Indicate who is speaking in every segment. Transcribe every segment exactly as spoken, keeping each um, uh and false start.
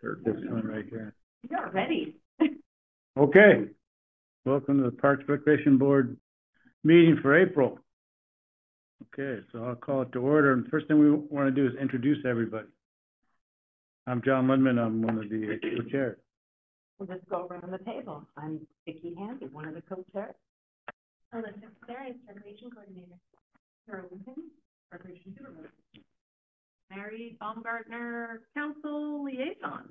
Speaker 1: This one right here.
Speaker 2: You're ready.
Speaker 1: Okay. Welcome to the Parks Recreation Board meeting for April. Okay, so I'll call it to order. And the first thing we want to do is introduce everybody. I'm John Lindman. I'm one of the co-chairs.
Speaker 2: We'll just go around the table. I'm Vicki Handy, one of the co-chairs. Alyssa Sarris, Recreation Coordinator. Carol Lincoln, Recreation Supervisor. Mary Baumgartner, Council Liaison.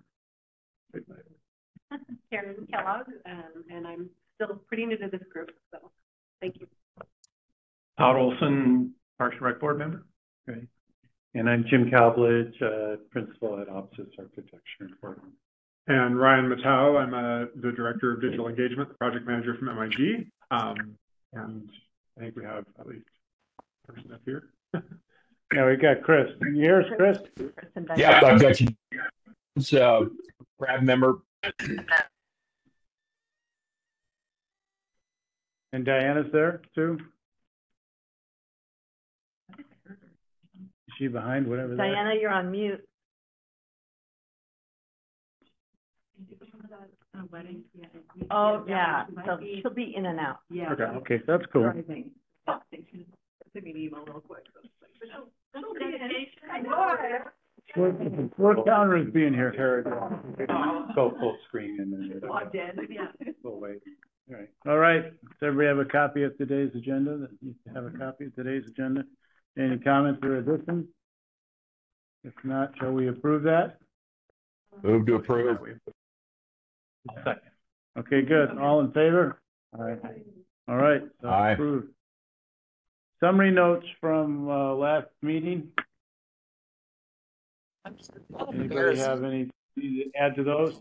Speaker 2: Karen Kellogg, um, and I'm still pretty new to this group, so thank you.
Speaker 3: Todd Olson, Parks and Rec Board member. Great. And I'm Jim Cowbridge, uh, Principal at Opsis Architecture in Portland.
Speaker 4: And Ryan Matau, I'm uh, the Director of Digital Engagement, the Project Manager from M I G. Um, and I think we have at least a person up here.
Speaker 1: Yeah, we got Chris. Can you hear us, Chris?
Speaker 5: Yeah, I've got you. It's a Brad member.
Speaker 1: And Diana's there too. Is she behind whatever?
Speaker 2: Diana, that? You're on mute. Wedding. Yeah. Oh yeah, so she'll be in and out. Yeah.
Speaker 1: Okay. Okay, that's cool. What counter is being here, Harry?
Speaker 3: Go full screen and then
Speaker 2: logged in. Yeah.
Speaker 3: We'll wait.
Speaker 1: All right. All right. Does everybody have a copy of today's agenda? That needs to have a copy of today's agenda. Any comments or additions? If not, shall we approve that?
Speaker 5: Move to approve.
Speaker 3: Second.
Speaker 1: Okay, good. All in favor? All right. All right. So
Speaker 5: Aye.
Speaker 1: Approved. Summary notes from uh, last meeting. Anybody have any to add to those?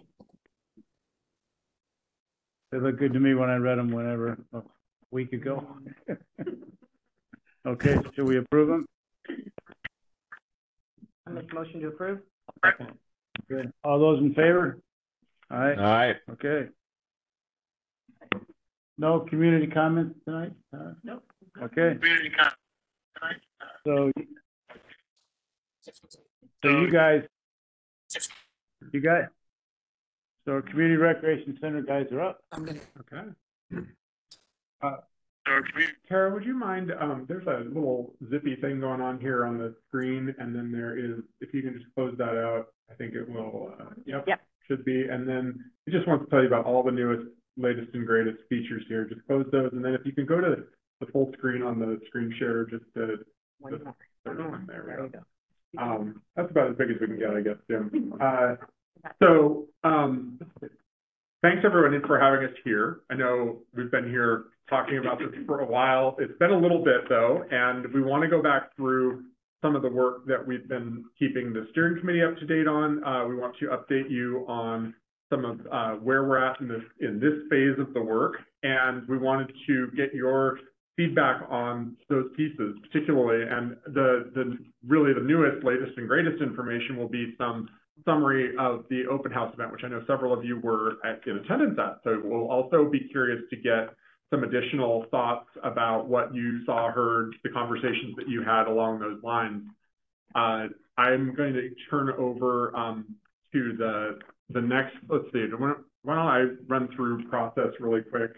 Speaker 1: They look good to me when I read them whenever a week ago. Okay, should we approve them?
Speaker 2: I make a motion to approve.
Speaker 1: Good. All those in favor? All right.
Speaker 5: All right.
Speaker 1: Okay. No community comments tonight? Uh,
Speaker 2: Nope.
Speaker 1: Okay. So, so you guys, you guys, so our Community Recreation Center guys are up.
Speaker 4: Okay. Uh, Kara, would you mind, um, there's a little zippy thing going on here on the screen, and then there is, if you can just close that out, I think it will, uh, yep,
Speaker 2: yep,
Speaker 4: should be. And then it just wants to tell you about all the newest, latest and greatest features here. Just close those, and then if you can go to the full screen on the screen share, just to,
Speaker 2: one
Speaker 4: just,
Speaker 2: more.
Speaker 4: one, there we
Speaker 2: There
Speaker 4: go.
Speaker 2: you go.
Speaker 4: Um, that's about as big as we can get, I guess, Jim. Uh, so, um, thanks everyone for having us here. I know we've been here talking about this for a while. It's been a little bit though, and we want to go back through some of the work that we've been keeping the steering committee up to date on. Uh, we want to update you on some of uh, where we're at in this in this phase of the work, and we wanted to get your feedback on those pieces, particularly, and the the really the newest, latest, and greatest information will be some summary of the open house event, which I know several of you were at, in attendance at. So we'll also be curious to get some additional thoughts about what you saw, heard, the conversations that you had along those lines. Uh, I'm going to turn over um, to the the next. Let's see. Why don't I run through process really quick?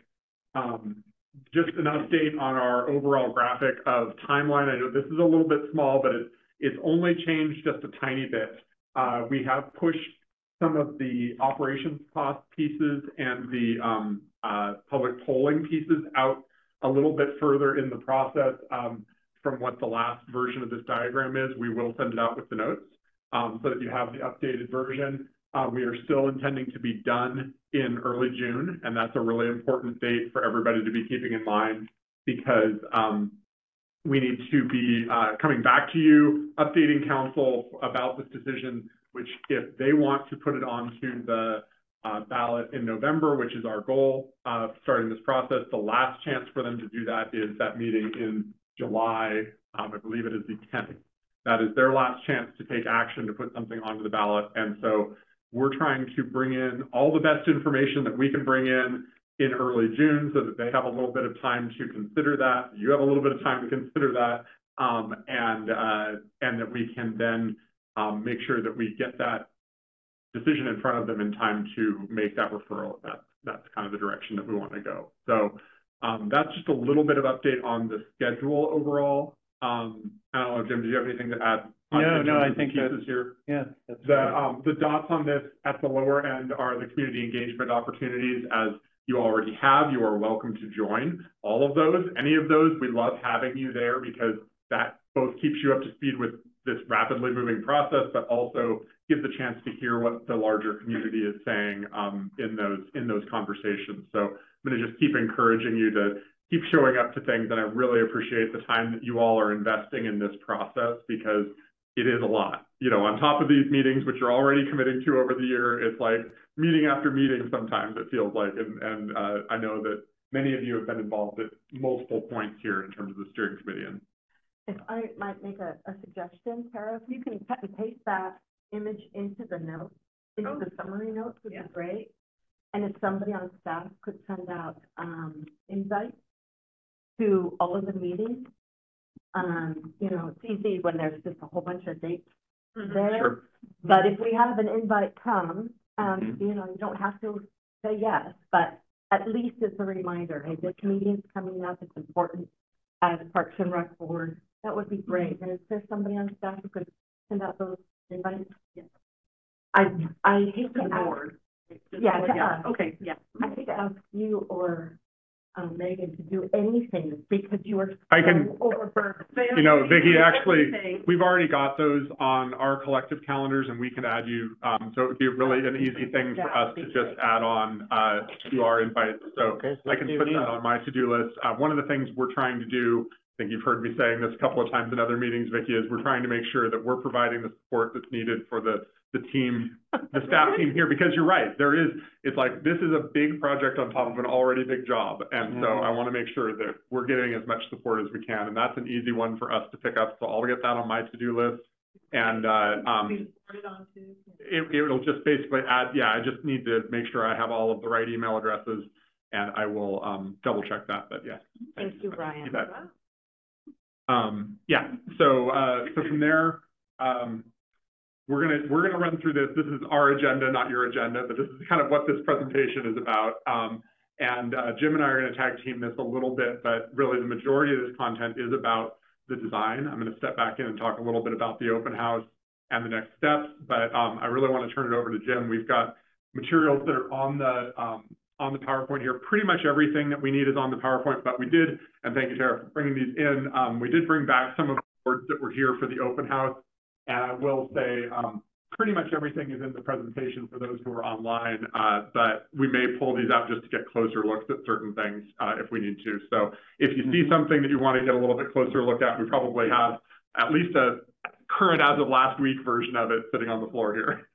Speaker 4: Um, just an update on our overall graphic of timeline. I know this is a little bit small, but it, it's only changed just a tiny bit. Uh, we have pushed some of the operations cost pieces and the um, uh, public polling pieces out a little bit further in the process um, from what the last version of this diagram is. We will send it out with the notes um, so that you have the updated version. Uh, we are still intending to be done in early June, and that's a really important date for everybody to be keeping in mind because um, we need to be uh, coming back to you, updating council about this decision, which if they want to put it onto the uh, ballot in November, which is our goal, uh, starting this process, the last chance for them to do that is that meeting in July. Um, I believe it is the tenth. That is their last chance to take action to put something onto the ballot. And so we're trying to bring in all the best information that we can bring in in early June so that they have a little bit of time to consider that. You have a little bit of time to consider that, um, and uh, and that we can then um, make sure that we get that decision in front of them in time to make that referral. That's, that's kind of the direction that we want to go. So um, that's just a little bit of update on the schedule overall. Um, I don't know, Jim, do you have anything to add?
Speaker 3: No, no, I think
Speaker 4: pieces
Speaker 3: that's,
Speaker 4: here.
Speaker 3: yeah. That's
Speaker 4: The, um, the dots on this at the lower end are the community engagement opportunities. As you already have, you are welcome to join all of those. Any of those, we love having you there because that both keeps you up to speed with this rapidly moving process, but also gives a chance to hear what the larger community is saying um, in those in those conversations. So I'm going to just keep encouraging you to keep showing up to things, and I really appreciate the time that you all are investing in this process because it is a lot. You know, on top of these meetings, which you're already committing to over the year, it's like meeting after meeting sometimes it feels like, and, and uh, I know that many of you have been involved at multiple points here in terms of the steering committee. And
Speaker 2: if I might make a, a suggestion, Tara, if you can cut and paste that image into the notes, into
Speaker 6: Oh.
Speaker 2: the summary notes would
Speaker 6: Yeah.
Speaker 2: be great. And if somebody on staff could send out um, invites to all of the meetings, um, you know, it's easy when there's just a whole bunch of dates
Speaker 6: Mhm.
Speaker 2: there.
Speaker 4: sure.
Speaker 2: But if we have an invite come, um,
Speaker 4: Mhm.
Speaker 2: you know, you don't have to say yes, but at least it's a reminder, hey, this meeting's coming up, it's important as Parks and Rec Board. That would be great. And is there somebody on staff who could send out those invites? Yes. I, I hate to ask, yeah, to ask.
Speaker 6: Okay, yeah.
Speaker 2: I hate to ask you or um, Megan to do anything because you are
Speaker 4: I can-
Speaker 2: so overburdened.
Speaker 4: You know, Vicki, actually, we've already got those on our collective calendars and we can add you. Um, so it would be really an easy thing for us to just add on, uh, to our invites. So
Speaker 1: Okay, so
Speaker 4: I can
Speaker 1: what do you
Speaker 4: put
Speaker 1: need?
Speaker 4: that on my to-do list. Uh, one of the things we're trying to do, I think you've heard me saying this a couple of times in other meetings, Vicki, is we're trying to make sure that we're providing the support that's needed for the, the team, the staff team here, because you're right. There is, it's like, this is a big project on top of an already big job. And so I want to make sure that we're getting as much support as we can. And that's an easy one for us to pick up. So I'll get that on my to-do list. And, uh, um,
Speaker 6: We put it on to.
Speaker 4: it, it'll just basically add, yeah, I just need to make sure I have all of the right email addresses and I will, um, double check that, but yes.
Speaker 2: Thank you, Ryan.
Speaker 4: You bet. Um, yeah, so, uh, so from there, um, we're gonna, we're gonna run through this. This is our agenda, not your agenda, but this is kind of what this presentation is about. Um, and, uh, Jim and I are gonna tag team this a little bit, but really the majority of this content is about the design. I'm gonna step back in and talk a little bit about the open house and the next steps, but, um, I really wanna turn it over to Jim. We've got materials that are on the, um, on the PowerPoint here. Pretty much everything that we need is on the PowerPoint, but we did, and thank you, Tara, for bringing these in. Um, we did bring back some of the boards that were here for the open house. And I will say, um, pretty much everything is in the presentation for those who are online, uh, but we may pull these out just to get closer looks at certain things uh, if we need to. So if you see something that you want to get a little bit closer look at, we probably have at least a current as of last week version of it sitting on the floor here.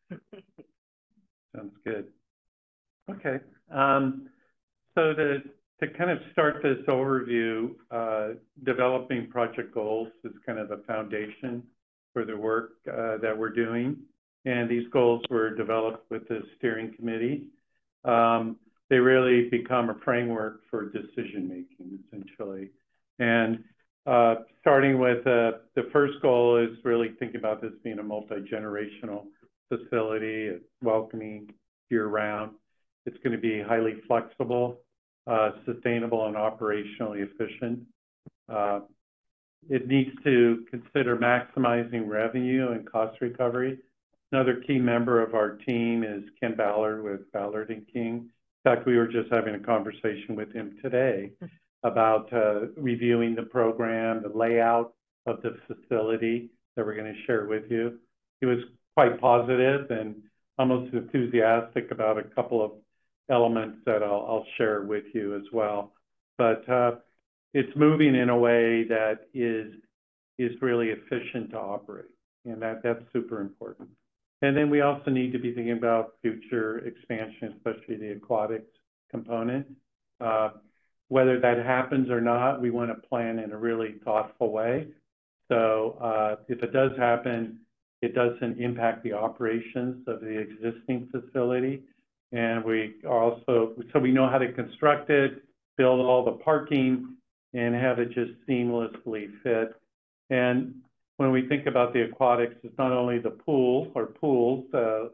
Speaker 3: Sounds good. Okay. Um, so to, to kind of start this overview, uh, developing project goals is kind of the foundation for the work uh, that we're doing. And these goals were developed with the steering committee. Um, they really become a framework for decision-making, essentially. And uh, starting with uh, the first goal is really thinking about this being a multi-generational facility. It's welcoming year-round. It's going to be highly flexible, uh, sustainable, and operationally efficient. Uh, It needs to consider maximizing revenue and cost recovery. Another key member of our team is Ken Ballard with Ballard and King. In fact, we were just having a conversation with him today about uh, reviewing the program, the layout of the facility that we're going to share with you. He was quite positive and almost enthusiastic about a couple of elements that I'll, I'll share with you as well. But uh, it's moving in a way that is is really efficient to operate, and that, that's super important. And then we also need to be thinking about future expansion, especially the aquatics component. Uh, whether that happens or not, we want to plan in a really thoughtful way. So uh, if it does happen, it doesn't impact the operations of the existing facility. And we also, so we know how to construct it, build all the parking, and have it just seamlessly fit. And when we think about the aquatics, it's not only the pool or pools, uh,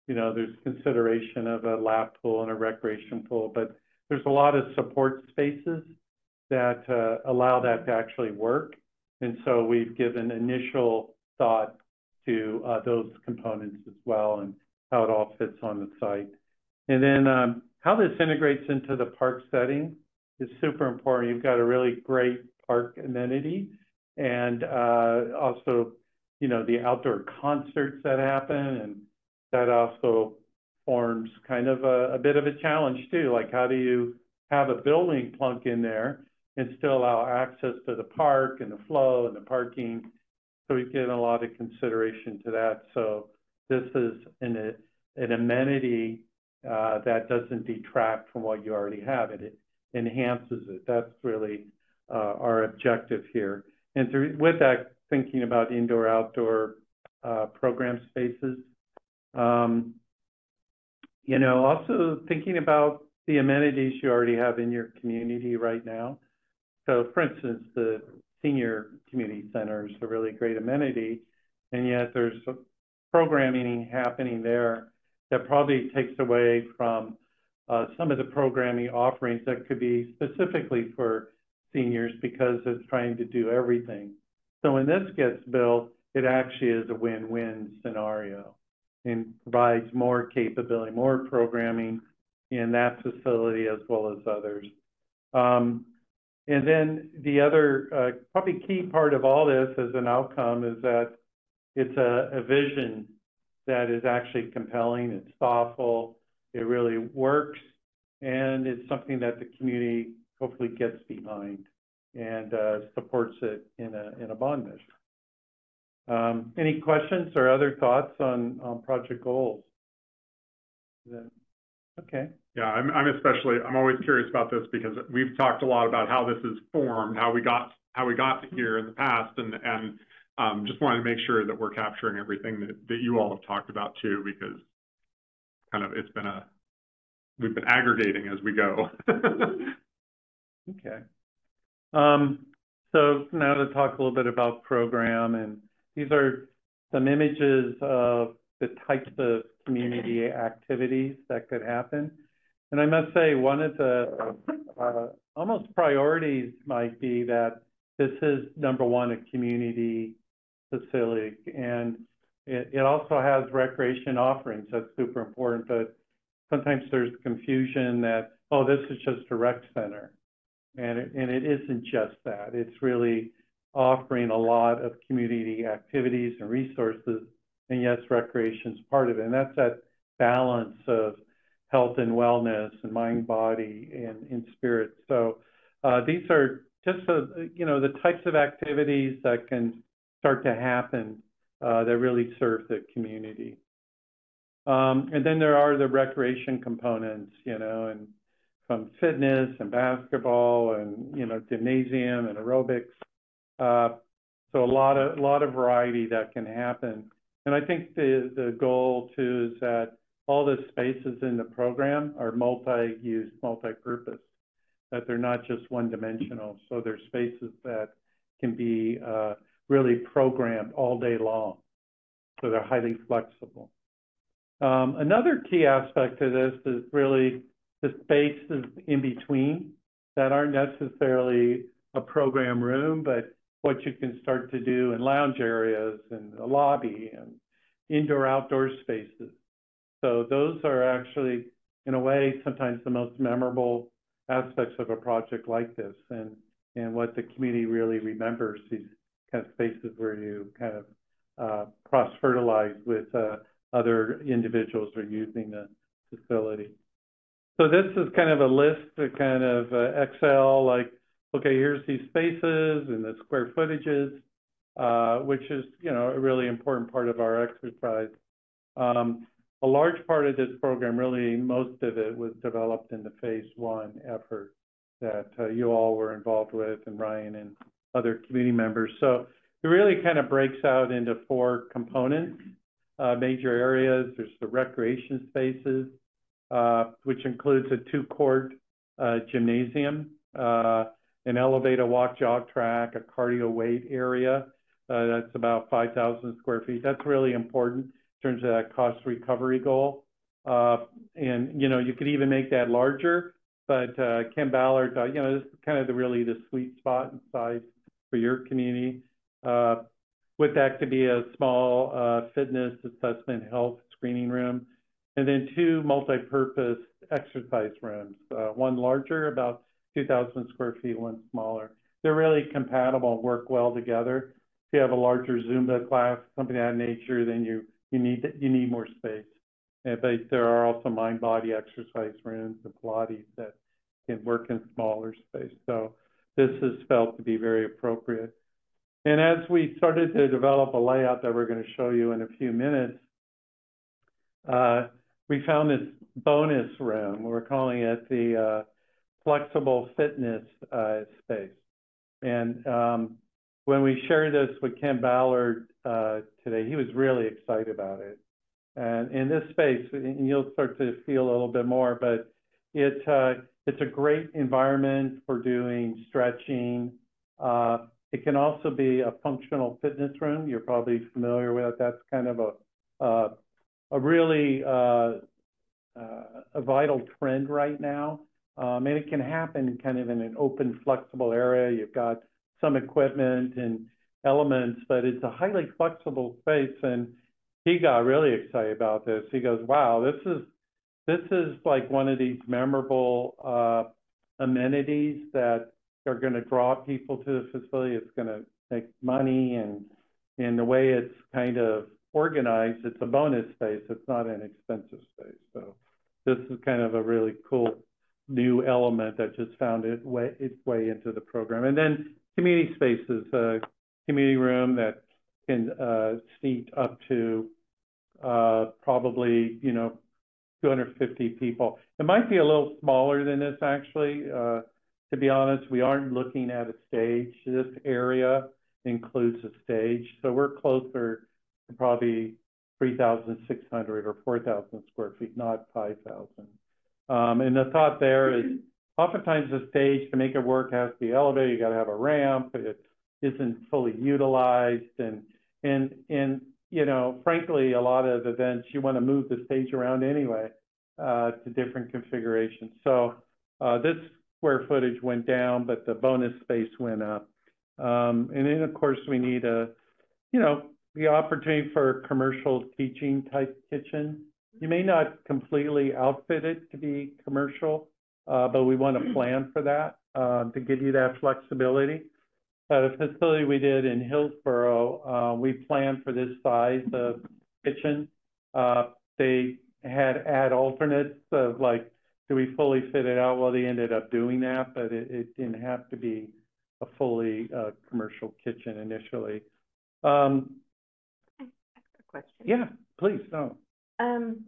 Speaker 3: you know, there's consideration of a lap pool and a recreation pool, but there's a lot of support spaces that uh, allow that to actually work. And so we've given initial thought to uh, those components as well and how it all fits on the site. And then um, how this integrates into the park setting is super important. You've got a really great park amenity and uh, also, you know, the outdoor concerts that happen, and that also forms kind of a, a bit of a challenge too. Like, how do you have a building plunk in there and still allow access to the park and the flow and the parking? So we've given a lot of consideration to that. So this is an, an amenity uh, that doesn't detract from what you already have. It, it enhances it. That's really uh, our objective here. And through, with that, thinking about indoor-outdoor uh, program spaces, um, you know, also thinking about the amenities you already have in your community right now. So, for instance, the senior community center is a really great amenity, and yet there's programming happening there that probably takes away from uh, some of the programming offerings that could be specifically for seniors because it's trying to do everything. So when this gets built, it actually is a win-win scenario and provides more capability, more programming in that facility as well as others. Um, and then the other uh, probably key part of all this as an outcome is that it's a, a vision that is actually compelling, it's thoughtful, it really works, and it's something that the community hopefully gets behind and uh, supports it in a, in a bond measure. Um, any questions or other thoughts on, on project goals? That, okay.
Speaker 4: Yeah, I'm, I'm especially, I'm always curious about this because we've talked a lot about how this is formed, how we got, how we got to here in the past, and, and um, just wanted to make sure that we're capturing everything that, that you all have talked about too, because kind of, it's been a, we've been aggregating as we go.
Speaker 3: Okay. Um, so now to talk a little bit about program, and these are some images of the types of community activities that could happen. And I must say, one of the uh, almost priorities might be that this is, number one, a community facility, and it, it also has recreation offerings. That's super important, but sometimes there's confusion that, oh, this is just a rec center. And it, and it isn't just that. It's really offering a lot of community activities and resources, and yes, recreation is part of it. And that's that balance of health and wellness and mind, body, and, and spirit. So uh, these are just, a, you know, the types of activities that can start to happen uh, that really serve the community. Um, and then there are the recreation components, you know, and from fitness and basketball and, you know, gymnasium and aerobics. Uh, so a lot of, a lot of variety that can happen. And I think the, the goal too is that all the spaces in the program are multi-use, multi-purpose, that they're not just one-dimensional. So they're spaces that can be uh, really programmed all day long. So they're highly flexible. Um, another key aspect to this is really the spaces in between that aren't necessarily a program room, but what you can start to do in lounge areas and the lobby and indoor-outdoor spaces. So those are actually, in a way, sometimes the most memorable aspects of a project like this, and, and what the community really remembers, these kind of spaces where you kind of uh, cross-fertilize with uh, other individuals who are using the facility. So this is kind of a list, a kind of uh, Excel, like, okay, here's these spaces and the square footages, uh, which is, you know, a really important part of our exercise. Um, a large part of this program, really most of it, was developed in the phase one effort that uh, you all were involved with, and Ryan and other community members. So it really kind of breaks out into four components, uh, major areas. There's the recreation spaces, uh, which includes a two-court uh, gymnasium, uh, an elevated walk jog track, a cardio weight area. Uh, that's about five thousand square feet. That's really important in terms of that cost recovery goal. Uh, and, you know, you could even make that larger, but, uh, Ken Ballard, uh, you know, this is kind of the really the sweet spot and size for your community. Uh, with that could be a small, uh, fitness assessment health screening room, and then two multi-purpose exercise rooms, uh, one larger, about two thousand square feet, one smaller. They're really compatible and work well together. If you have a larger Zumba class, something of that nature, then you, you need, you need more space. Uh, but there are also mind-body exercise rooms and Pilates that can work in smaller space. So this is felt to be very appropriate. And as we started to develop a layout that we're going to show you in a few minutes, uh, we found this bonus room. We're calling it the uh, flexible fitness uh, space. And um, when we shared this with Ken Ballard uh, today, he was really excited about it. And in this space, and you'll start to feel a little bit more, but it, uh, it's a great environment for doing stretching. Uh, it can also be a functional fitness room. You're probably familiar with it. That's kind of a, uh, a really uh, uh, a vital trend right now. Um, and it can happen kind of in an open, flexible area. You've got some equipment and elements, but it's a highly flexible space. And he got really excited about this. He goes, wow, this is, this is like one of these memorable uh, amenities that are going to draw people to the facility. It's going to make money, and in the way it's kind of organized, it's a bonus space. It's not an expensive space. So this is kind of a really cool new element that just found it way, its way into the program. And then community spaces, a community room that can uh, seat up to uh, probably, you know, two hundred fifty people. It might be a little smaller than this, actually. Uh, to be honest, we aren't looking at a stage. This area includes a stage. So we're closer to probably three thousand six hundred or four thousand square feet, not five thousand. Um, and the thought there is oftentimes the stage, to make it work, has to be elevated. You got to have a ramp. It isn't fully utilized. And, and, and, you know, frankly, a lot of events, you want to move the stage around anyway uh, to different configurations. So uh, this square footage went down, but the bonus space went up. Um, and then, of course, we need a, you know, the opportunity for a commercial teaching type kitchen. You may not completely outfit it to be commercial, uh, but we want to plan for that uh, to give you that flexibility. At a facility we did in Hillsborough, uh, we planned for this size of kitchen. Uh, they had add alternates of like, do we fully fit it out? Well, they ended up doing that, but it, it didn't have to be a fully uh, commercial kitchen initially. Um,
Speaker 2: I have a question.
Speaker 3: yeah, please, no.
Speaker 2: Um,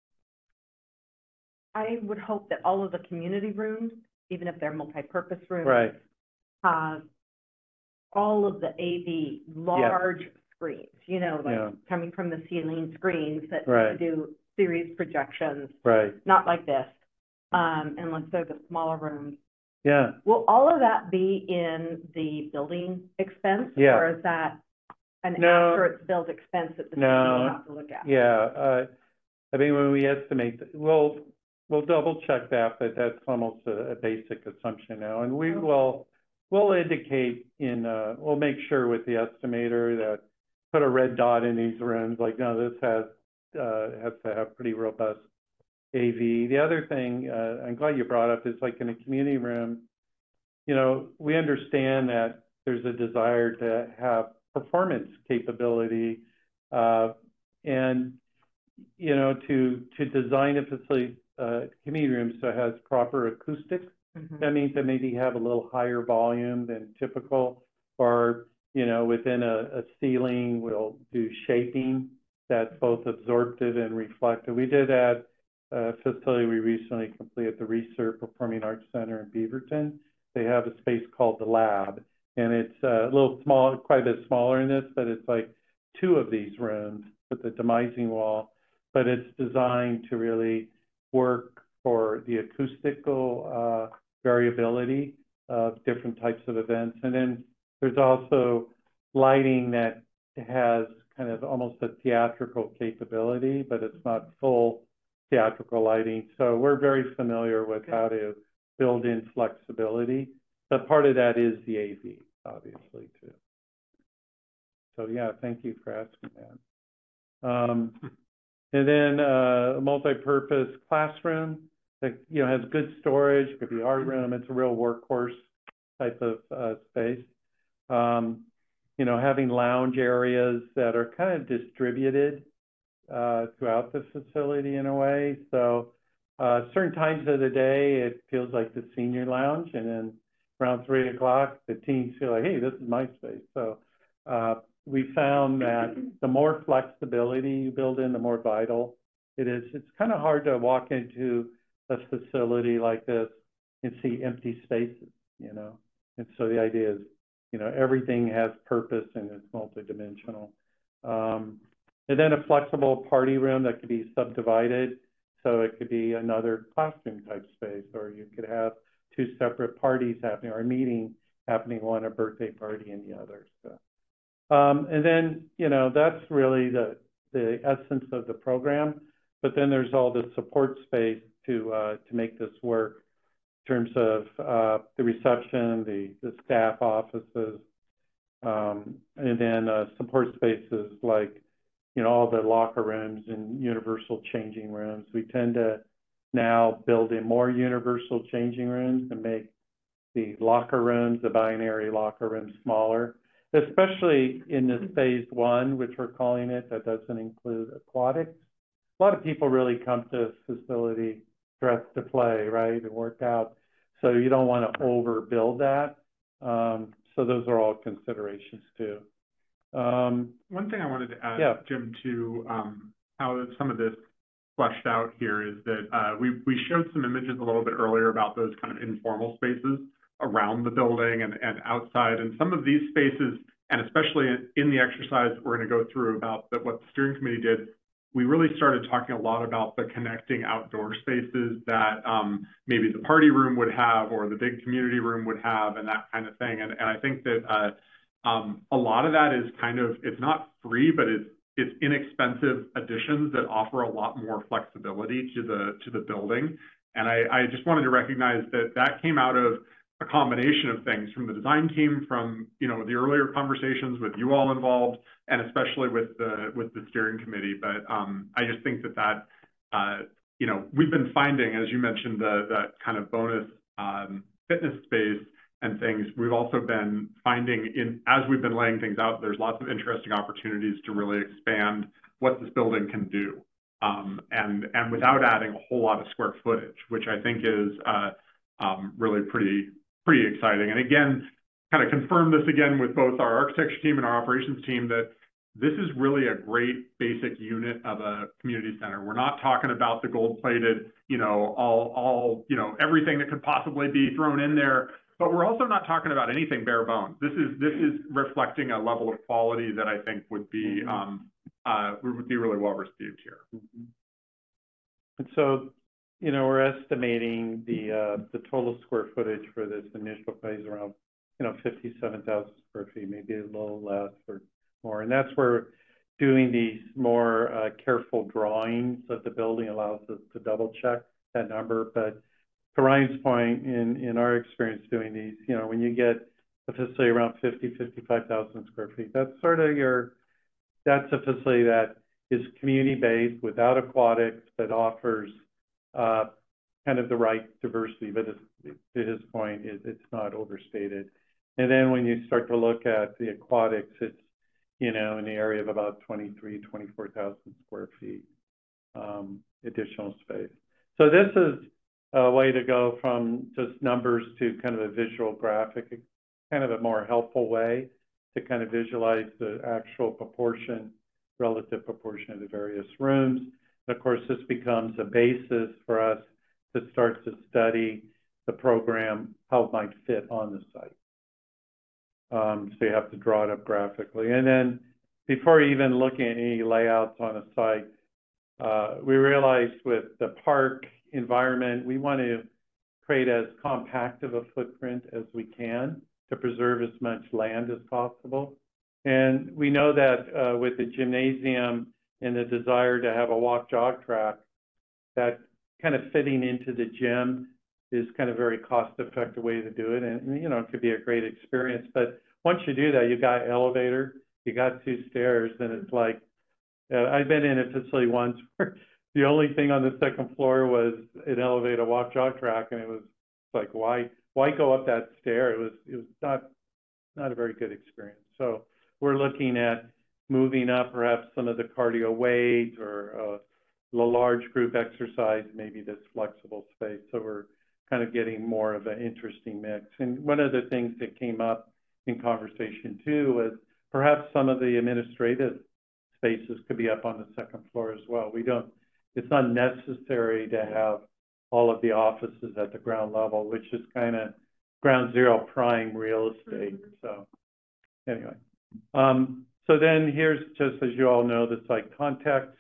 Speaker 2: I would hope that all of the community rooms, even if they're multi-purpose rooms,
Speaker 3: Right.
Speaker 2: have all of the A V large yeah. screens, you know, like
Speaker 3: yeah.
Speaker 2: coming from the ceiling screens that
Speaker 3: right.
Speaker 2: do series projections.
Speaker 3: Right.
Speaker 2: Not like this, um, unless they're the smaller rooms.
Speaker 3: Yeah.
Speaker 2: Will all of that be in the building expense?
Speaker 3: Yeah.
Speaker 2: Or is that an
Speaker 3: no.
Speaker 2: after it's built expense that the city
Speaker 3: no.
Speaker 2: will have to look at?
Speaker 3: Yeah. Uh, I mean, when we estimate, we'll, we'll double check that, but that's almost a, a basic assumption now. And we
Speaker 2: okay.
Speaker 3: will, we'll indicate in, uh, we'll make sure with the estimator that put a red dot in these rooms, like, no, this has, uh, has to have pretty robust A V. The other thing, uh, I'm glad you brought up, is like in a community room, you know, we understand that there's a desire to have performance capability, uh, and, you know, to, to design a facility, uh, community room so it has proper acoustics. Mm-hmm. That means that maybe have a little higher volume than typical, or, you know, within a, a ceiling, we'll do shaping that's both absorptive and reflective. We did that uh, facility we recently completed, the Research Performing Arts Center in Beaverton. They have a space called the Lab, and it's uh, a little small, quite a bit smaller in this, but it's like two of these rooms with the demising wall, but it's designed to really work for the acoustical uh, variability of different types of events. And then there's also lighting that has kind of almost a theatrical capability, but it's not full theatrical lighting. So we're very familiar with how to build in flexibility. But part of that is the A V, obviously, too. So yeah, thank you for asking that. Um, and then uh, a multi-purpose classroom that, you know, has good storage. It could be art room. It's a real workhorse type of uh, space. Um, you know, having lounge areas that are kind of distributed uh, throughout the facility in a way. So uh, certain times of the day, it feels like the senior lounge, and then around three o'clock, the teens feel like, hey, this is my space. So uh, we found that the more flexibility you build in, the more vital it is. It's kind of hard to walk into a facility like this and see empty spaces, you know? And so the idea is, you know, everything has purpose and it's multidimensional. Um, and then a flexible party room that could be subdivided. So it could be another classroom type space, or you could have two separate parties happening, or a meeting happening, one a birthday party and the other. So, um, and then, you know, that's really the, the essence of the program. But then there's all the support space to, uh, to make this work in terms of uh, the reception, the, the staff offices, um, and then uh, support spaces like, you know, all the locker rooms and universal changing rooms. We tend to now build in more universal changing rooms and make the locker rooms, the binary locker rooms, smaller, especially in this phase one, which we're calling it, that doesn't include aquatics. A lot of people really come to this facility dressed to play, right, and work out. So you don't want to overbuild that. Um, so those are all considerations too. Um,
Speaker 4: One thing I wanted to add,
Speaker 3: yeah.
Speaker 4: Jim, to um, how some of this fleshed out here is that uh, we, we showed some images a little bit earlier about those kind of informal spaces around the building and, and outside. And some of these spaces, and especially in the exercise that we're going to go through about the, what the steering committee did, we really started talking a lot about the connecting outdoor spaces that um, maybe the party room would have, or the big community room would have, and that kind of thing. And, and I think that uh, um, a lot of that is kind of, it's not free, but it's it's inexpensive additions that offer a lot more flexibility to the to the building. And I, I just wanted to recognize that that came out of a combination of things from the design team, from, you know, the earlier conversations with you all involved, and especially with the with the steering committee. But um, I just think that that uh, you know, we've been finding, as you mentioned, the that kind of bonus um, fitness space and things. We've also been finding, in as we've been laying things out, there's lots of interesting opportunities to really expand what this building can do, um, and and without adding a whole lot of square footage, which I think is uh, um, really pretty pretty exciting. And again, kind of confirm this again with both our architecture team and our operations team, that this is really a great basic unit of a community center. We're not talking about the gold-plated, you know, all all you know, everything that could possibly be thrown in there. But we're also not talking about anything bare bones. This is this is reflecting a level of quality that I think would be um, uh, would be really well received here.
Speaker 3: Mm-hmm. And so, you know, we're estimating the uh, the total square footage for this initial phase around, you know, fifty-seven thousand square feet, maybe a little less or more. And that's where doing these more uh, careful drawings of the building allows us to double check that number. But to Ryan's point, in, in our experience doing these, you know, when you get a facility around fifty, fifty-five thousand square feet, that's sort of your, that's a facility that is community-based without aquatics, but offers uh, kind of the right diversity, but it's, to his point, it, it's not overstated. And then when you start to look at the aquatics, it's, you know, in the area of about twenty-three, twenty-four thousand square feet um, additional space. So this is a way to go from just numbers to kind of a visual graphic, kind of a more helpful way to kind of visualize the actual proportion, relative proportion of the various rooms. And of course, this becomes a basis for us to start to study the program, how it might fit on the site. Um, so you have to draw it up graphically. And then before even looking at any layouts on a site, uh, we realized with the park environment, we want to create as compact of a footprint as we can to preserve as much land as possible. And we know that uh, with the gymnasium and the desire to have a walk jog track, that kind of fitting into the gym is kind of a very cost-effective way to do it. And, you know, it could be a great experience. But once you do that, you got elevator, you got two stairs, and it's like, uh, I've been in a facility once where the only thing on the second floor was an elevator walk jog track, and it was like, why, why go up that stair? It was, it was not, not a very good experience. So we're looking at moving up perhaps some of the cardio weight or uh, the large group exercise, maybe this flexible space. So we're kind of getting more of an interesting mix. And one of the things that came up in conversation too was perhaps some of the administrative spaces could be up on the second floor as well. We don't, it's not necessary to have all of the offices at the ground level, which is kind of ground zero prime real estate. So anyway, um, so then here's just, as you all know, the site context,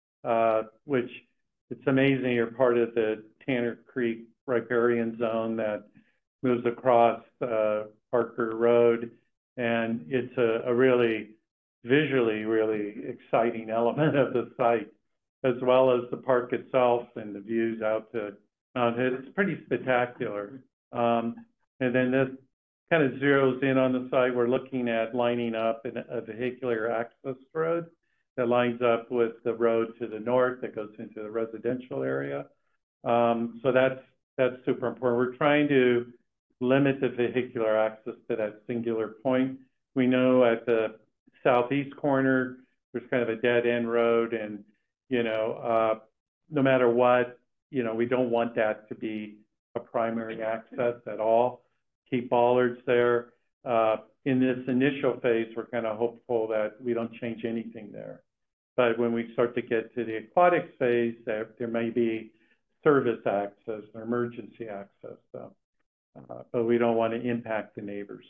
Speaker 3: uh, which it's amazing you're part of the Tanner Creek riparian zone that moves across uh, Parker Road. And it's a, a really visually really exciting element of the site, as well as the park itself and the views out to Mount Hood. It's pretty spectacular. Um, and then this kind of zeroes in on the site. We're looking at lining up in a vehicular access road that lines up with the road to the north that goes into the residential area. Um, so that's, that's super important. We're trying to limit the vehicular access to that singular point. We know at the southeast corner, there's kind of a dead end road, and, you know, uh, no matter what, you know, we don't want that to be a primary access at all. Keep bollards there. Uh, in this initial phase, we're kind of hopeful that we don't change anything there. But when we start to get to the aquatic phase, there, there may be service access or emergency access. So, uh, but we don't want to impact the neighbors.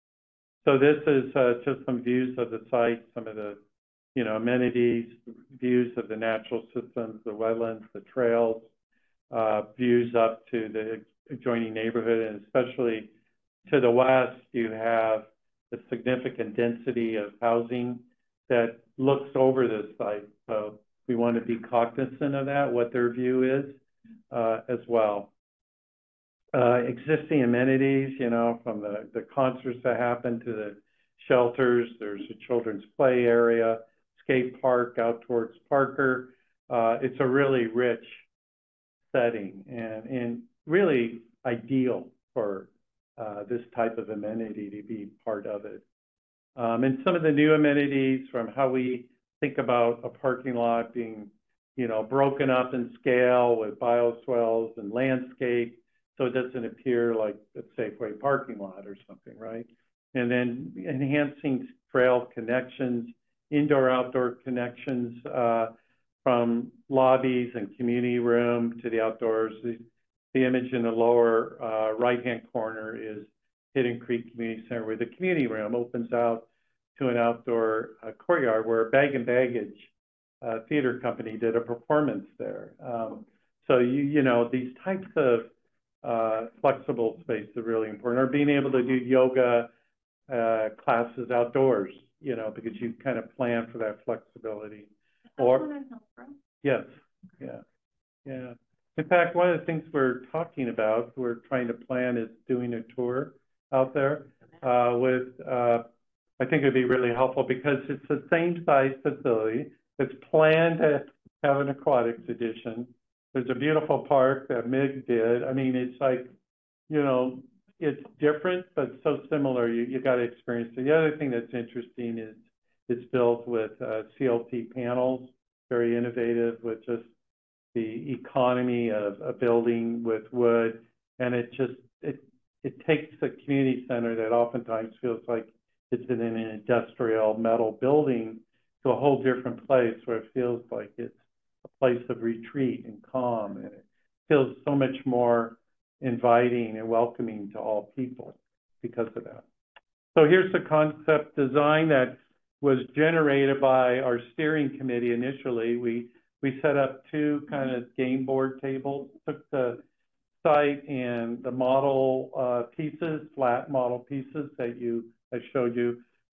Speaker 3: So this is uh, just some views of the site, some of the, you know, amenities, views of the natural systems, the wetlands, the trails, uh, views up to the adjoining neighborhood, and especially to the west, you have the significant density of housing that looks over this site. So we want to be cognizant of that, what their view is uh, as well. Uh, existing amenities, you know, from the, the concerts that happen to the shelters. There's a children's play area, skate park out towards Parker. Uh, it's a really rich setting and, and really ideal for uh, this type of amenity to be part of it. Um, and some of the new amenities from how we think about a parking lot being, you know, broken up in scale with bioswales and landscape, so it doesn't appear like a Safeway parking lot or something, right? And then enhancing trail connections, indoor-outdoor connections uh, from lobbies and community room to the outdoors. The, the image in the lower uh, right-hand corner is Hidden Creek Community Center, where the community room opens out to an outdoor uh, courtyard where Bag and Baggage uh, theater company did a performance there. Um, so, you, you know, these types of uh, flexible space are really important, or being able to do yoga uh, classes outdoors, you know, because you kind of plan for that flexibility. Or, yes, yeah, yeah. In fact, one of the things we're talking about, we're trying to plan is doing a tour out there uh, with, uh, I think it'd be really helpful because it's the same size facility. It's planned to have an aquatics edition. There's a beautiful park that M I G did. I mean, it's like, you know, it's different, but so similar. You, you got to experience it. The other thing that's interesting is it's built with uh, C L T panels, very innovative with just the economy of a building with wood. And it just, it, it takes a community center that oftentimes feels like it's in an industrial metal building to a whole different place where it feels like it's a place of retreat and calm, and it feels so much more inviting and welcoming to all people because of that. So here's the concept design that was generated by our steering committee initially. We, we set up two kind of game board tables, took the site and the model uh, pieces, flat model pieces that you, I showed you,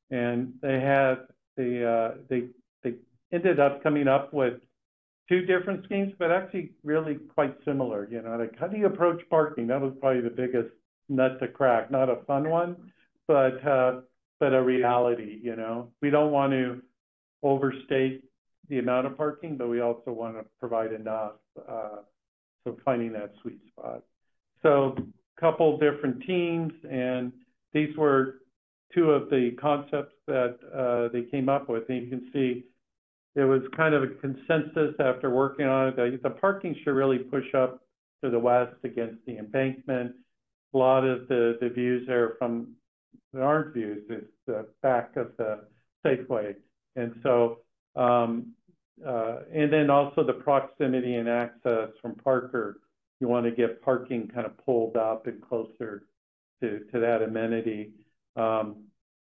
Speaker 3: And they had, the, uh, they, they ended up coming up with two different schemes, but actually really quite similar, you know, like how do you approach parking? That was probably the biggest nut to crack, not a fun one, but, uh, but a reality, you know. We don't want to overstate the amount of parking, but we also want to provide enough, uh, so finding that sweet spot. So a couple different teams, and these were two of the concepts that uh, they came up with. And you can see there was kind of a consensus after working on it that the parking should really push up to the west against the embankment. A lot of the, the views there from, there aren't views, it's the back of the Safeway. And so, um, uh, and then also the proximity and access from Parker. You want to get parking kind of pulled up and closer to, to that amenity. Um,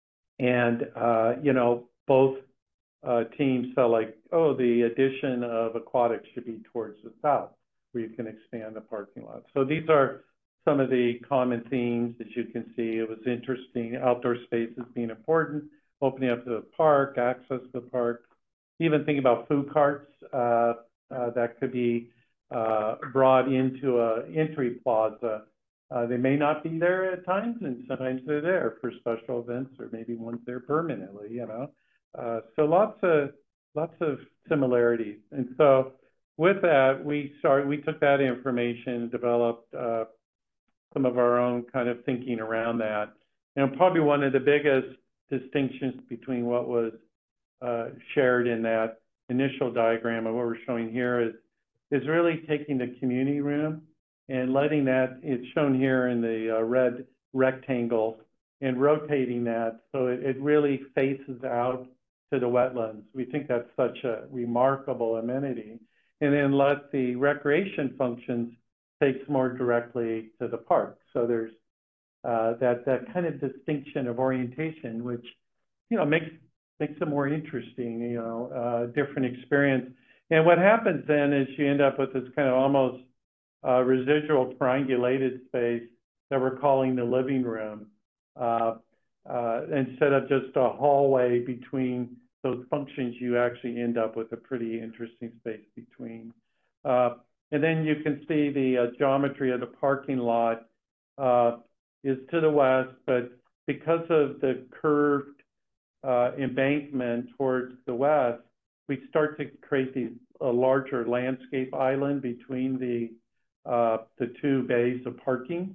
Speaker 3: and, uh, you know, both uh, teams felt like, oh, the addition of aquatics should be towards the south, where you can expand the parking lot. So these are some of the common themes that you can see. It was interesting, outdoor spaces being important, opening up to the park, access to the park, even thinking about food carts uh, uh, that could be uh, brought into a entry plaza. Uh, they may not be there at times, and sometimes they're there for special events, or maybe one's there permanently, you know. Uh, so lots of lots of similarities. And so with that, we started, we took that information, developed uh, some of our own kind of thinking around that. And probably one of the biggest distinctions between what was uh, shared in that initial diagram and what we're showing here is, is really taking the community room and letting that, it's shown here in the uh, red rectangle, and rotating that so it, it really faces out to the wetlands. We think that's such a remarkable amenity. And then let the recreation functions take more directly to the park. So there's uh, that, that kind of distinction of orientation, which, you know, makes, makes it more interesting, you know, uh, different experience. And what happens then is you end up with this kind of almost uh, residual triangulated space that we're calling the living room, uh, uh, instead of just a hallway between those functions. You actually end up with a pretty interesting space between. Uh, and then you can see the uh, geometry of the parking lot uh, is to the west, but because of the curved uh, embankment towards the west, we start to create these a larger landscape island between the uh, the two bays of parking.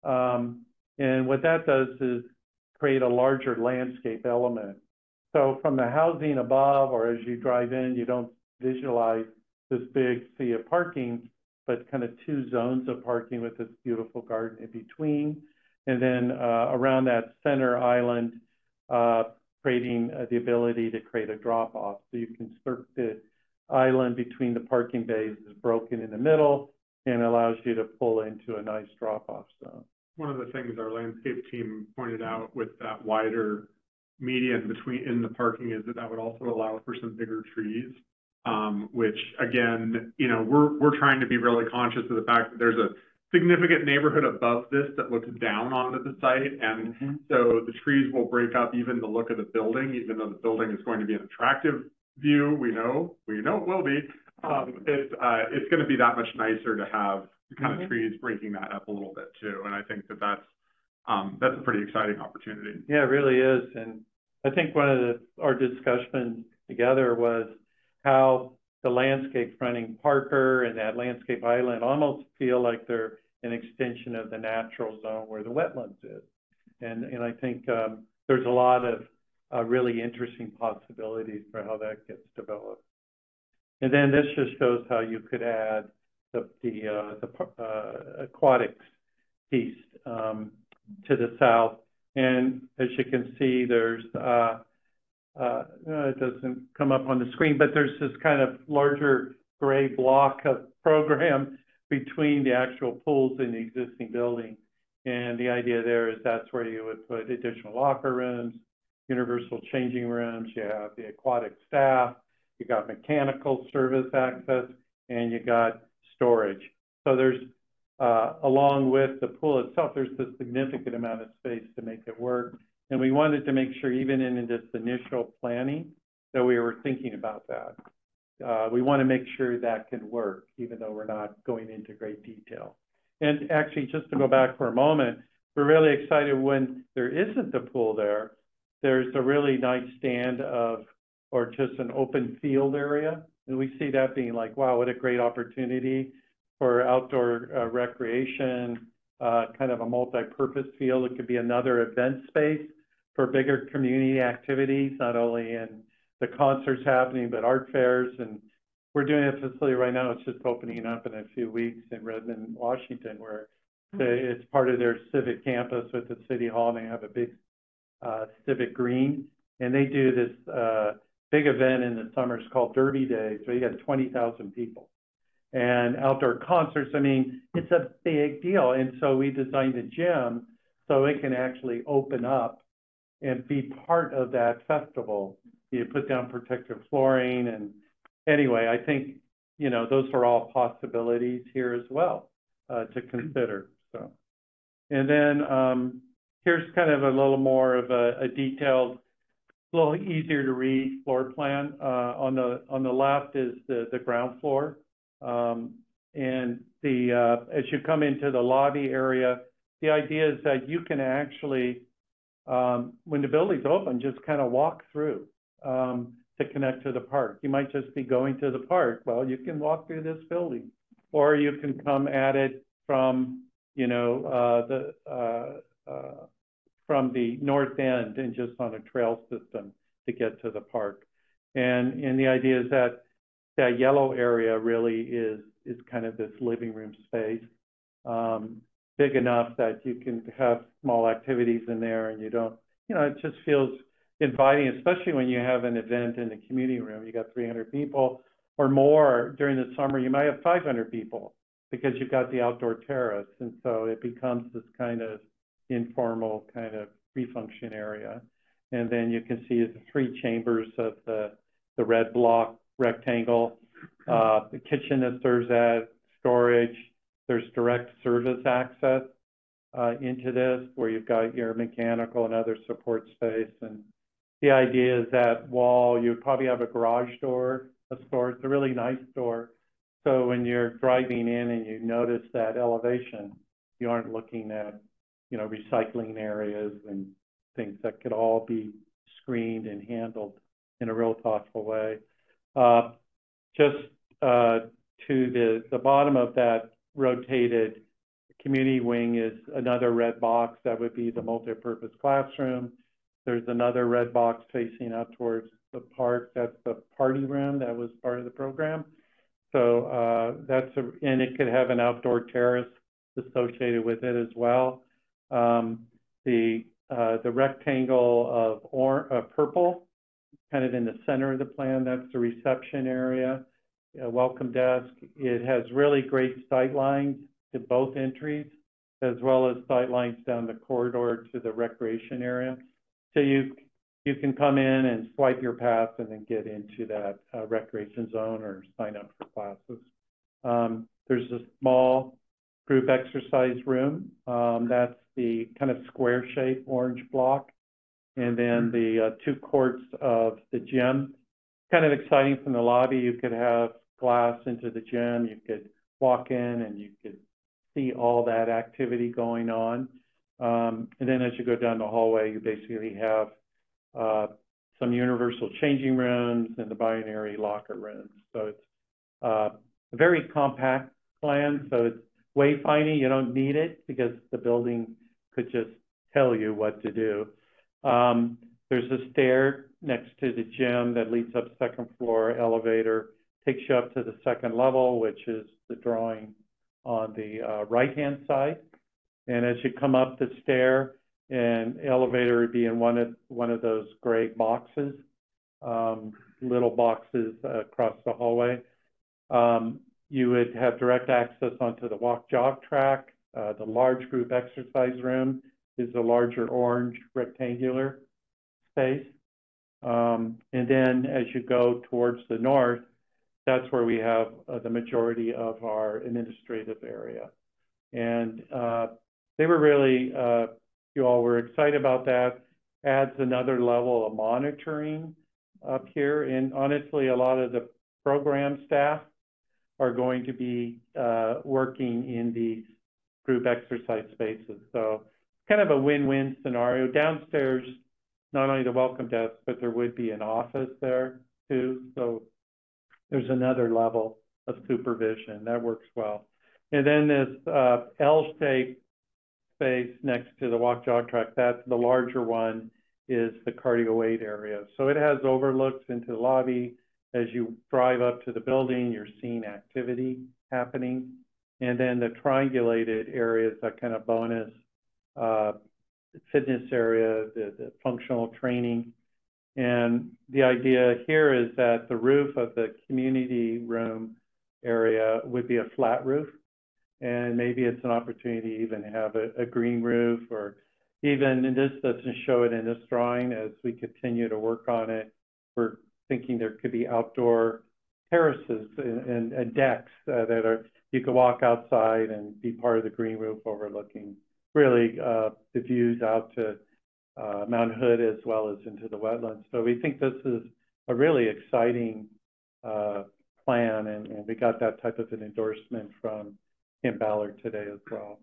Speaker 3: Um, and what that does is create a larger landscape element. So from the housing above, or as you drive in, you don't visualize this big sea of parking, but kind of two zones of parking with this beautiful garden in between. And then uh, around that center island, uh, creating uh, the ability to create a drop-off. So you can start the island between the parking bays is broken in the middle and allows you to pull into a nice drop-off zone.
Speaker 4: One of the things our landscape team pointed out with that wider median between in the parking is that that would also allow for some bigger trees, um, which again, you know, we're we're trying to be really conscious of the fact that there's a significant neighborhood above this that looks down onto the site, and mm-hmm. so the trees will break up even the look of the building, even though the building is going to be an attractive view. We know, we know it will be. Um, it's uh, it's going to be that much nicer to have kind mm-hmm. of trees breaking that up a little bit too, and I think that that's um, that's a pretty exciting opportunity.
Speaker 3: Yeah, it really is, and I think one of the, our discussions together was how the landscape fronting Parker and that landscape island almost feel like they're an extension of the natural zone where the wetlands is. And, and I think um, there's a lot of uh, really interesting possibilities for how that gets developed. And then this just shows how you could add the, the, uh, the uh, aquatics piece um, to the south. And as you can see, there's, uh, uh, it doesn't come up on the screen, but there's this kind of larger gray block of program between the actual pools in the existing building. And the idea there is that's where you would put additional locker rooms, universal changing rooms, you have the aquatic staff, you got mechanical service access, and you got storage. So there's, uh, along with the pool itself, there's a significant amount of space to make it work. And we wanted to make sure, even in this initial planning, that we were thinking about that. Uh, we want to make sure that can work, even though we're not going into great detail. And actually, just to go back for a moment, we're really excited when there isn't a pool there. There's a really nice stand of, or just an open field area. And we see that being like, wow, what a great opportunity for outdoor uh, recreation, uh, kind of a multi-purpose field. It could be another event space for bigger community activities, not only in the concerts happening, but art fairs. And we're doing a facility right now, it's just opening up in a few weeks in Redmond, Washington, where the, it's part of their civic campus with the city hall, and they have a big uh, civic green. And they do this uh, big event in the summers called Derby Days, where you got twenty thousand people. And outdoor concerts, I mean, it's a big deal. And so we designed a gym so it can actually open up and be part of that festival. You put down protective flooring, and anyway, I think, you know, those are all possibilities here as well uh, to consider. So, and then um, here's kind of a little more of a, a detailed, a little easier to read floor plan. Uh, on the on the left is the the ground floor, um, and the uh, as you come into the lobby area, the idea is that you can actually, um, when the building's open, just kind of walk through. Um, to connect to the park. You might just be going to the park. Well, you can walk through this building, or you can come at it from, you know, uh, the uh, uh, from the north end and just on a trail system to get to the park. And and the idea is that that yellow area really is is kind of this living room space, um, big enough that you can have small activities in there, and you don't, you know, it just feels inviting, especially when you have an event in the community room. You got three hundred people or more. During the summer, you might have five hundred people because you've got the outdoor terrace. And so it becomes this kind of informal kind of free function area. And then you can see the three chambers of the, the red block rectangle, uh, the kitchen that serves that, storage. There's direct service access uh, into this, where you've got your mechanical and other support space. And the idea is that wall, you probably have a garage door, a store. It's a really nice door. So when you're driving in and you notice that elevation, you aren't looking at, you know, recycling areas and things that could all be screened and handled in a real thoughtful way. Uh, just uh, to the, the bottom of that rotated community wing is another red box. That would be the multi-purpose classroom. There's another red box facing out towards the park. That's the party room that was part of the program. So uh, that's, a, and it could have an outdoor terrace associated with it as well. Um, the uh, the rectangle of or, uh, purple, kind of in the center of the plan, that's the reception area, a welcome desk. It has really great sight lines to both entries, as well as sight lines down the corridor to the recreation area. So you you can come in and swipe your pass and then get into that uh, recreation zone or sign up for classes. Um, there's a small group exercise room. Um, that's the kind of square shape orange block. And then the uh, two courts of the gym. Kind of exciting from the lobby. You could have glass into the gym. You could walk in and you could see all that activity going on. Um, and then as you go down the hallway, you basically have uh, some universal changing rooms and the binary locker rooms. So it's uh, a very compact plan. So it's wayfinding. You don't need it because the building could just tell you what to do. Um, there's a stair next to the gym that leads up second floor, elevator, takes you up to the second level, which is the drawing on the uh, right-hand side. And as you come up the stair, an elevator would be in one of one of those gray boxes, um, little boxes uh, across the hallway. Um, you would have direct access onto the walk-jog track. Uh, the large group exercise room is a larger orange rectangular space. Um, and then as you go towards the north, that's where we have uh, the majority of our administrative area. And uh, they were really, uh, you all were excited about that. adds another level of monitoring up here. And honestly, a lot of the program staff are going to be uh, working in these group exercise spaces. So kind of a win-win scenario. Downstairs, not only the welcome desk, but there would be an office there too. So there's another level of supervision. That works well. And then this uh, L-shaped space next to the walk jog track, that's the larger one, is the cardio weight area. So it has overlooks into the lobby. As you drive up to the building, you're seeing activity happening. And then the triangulated areas, that kind of bonus uh, fitness area, the, the functional training. And the idea here is that the roof of the community room area would be a flat roof. And maybe it's an opportunity to even have a, a green roof, or even, and this doesn't show it in this drawing, as we continue to work on it, we're thinking there could be outdoor terraces and, and, and decks uh, that are, you could walk outside and be part of the green roof overlooking really uh, the views out to uh, Mount Hood as well as into the wetlands. So we think this is a really exciting uh, plan, and, and we got that type of an endorsement from Kim Ballard today as well.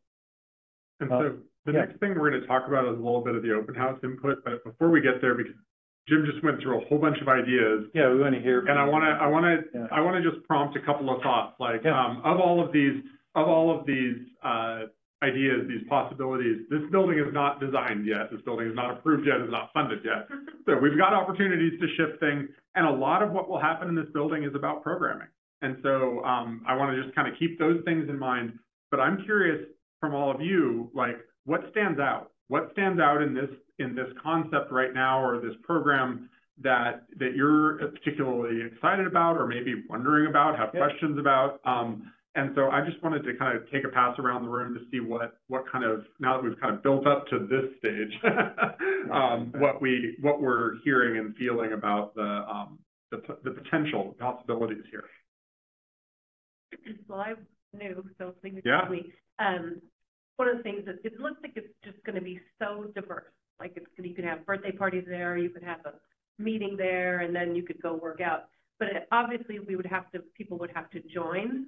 Speaker 4: And
Speaker 3: Uh,
Speaker 4: so the
Speaker 3: yeah.
Speaker 4: next thing we're going to talk about is a little bit of the open house input, but before we get there, because Jim just went through a whole bunch of ideas,
Speaker 3: Yeah, we want to hear.
Speaker 4: and I want to, I want to,
Speaker 3: Yeah.
Speaker 4: I want to just prompt a couple of thoughts. Like,
Speaker 3: Yeah.
Speaker 4: um, of all of these, of all of these uh, ideas, these possibilities, this building is not designed yet. This building is not approved yet. It's not funded yet. So we've got opportunities to shift things, and a lot of what will happen in this building is about programming. And so um, I want to just kind of keep those things in mind. But I'm curious from all of you, like, what stands out? What stands out in this in this concept right now, or this program that that you're particularly excited about, or maybe wondering about, have
Speaker 3: Yeah.
Speaker 4: questions about? Um, and so I just wanted to kind of take a pass around the room to see what what kind of, now that we've kind of built up to this stage, um, what we what we're hearing and feeling about the um, the, the potential possibilities here.
Speaker 2: Well, I'm new, so please
Speaker 4: Yeah.
Speaker 2: tell me. Um, one of the things that it looks like it's just going to be so diverse. Like it's, you could have birthday parties there, you could have a meeting there, and then you could go work out. But it, obviously, we would have to, people would have to join.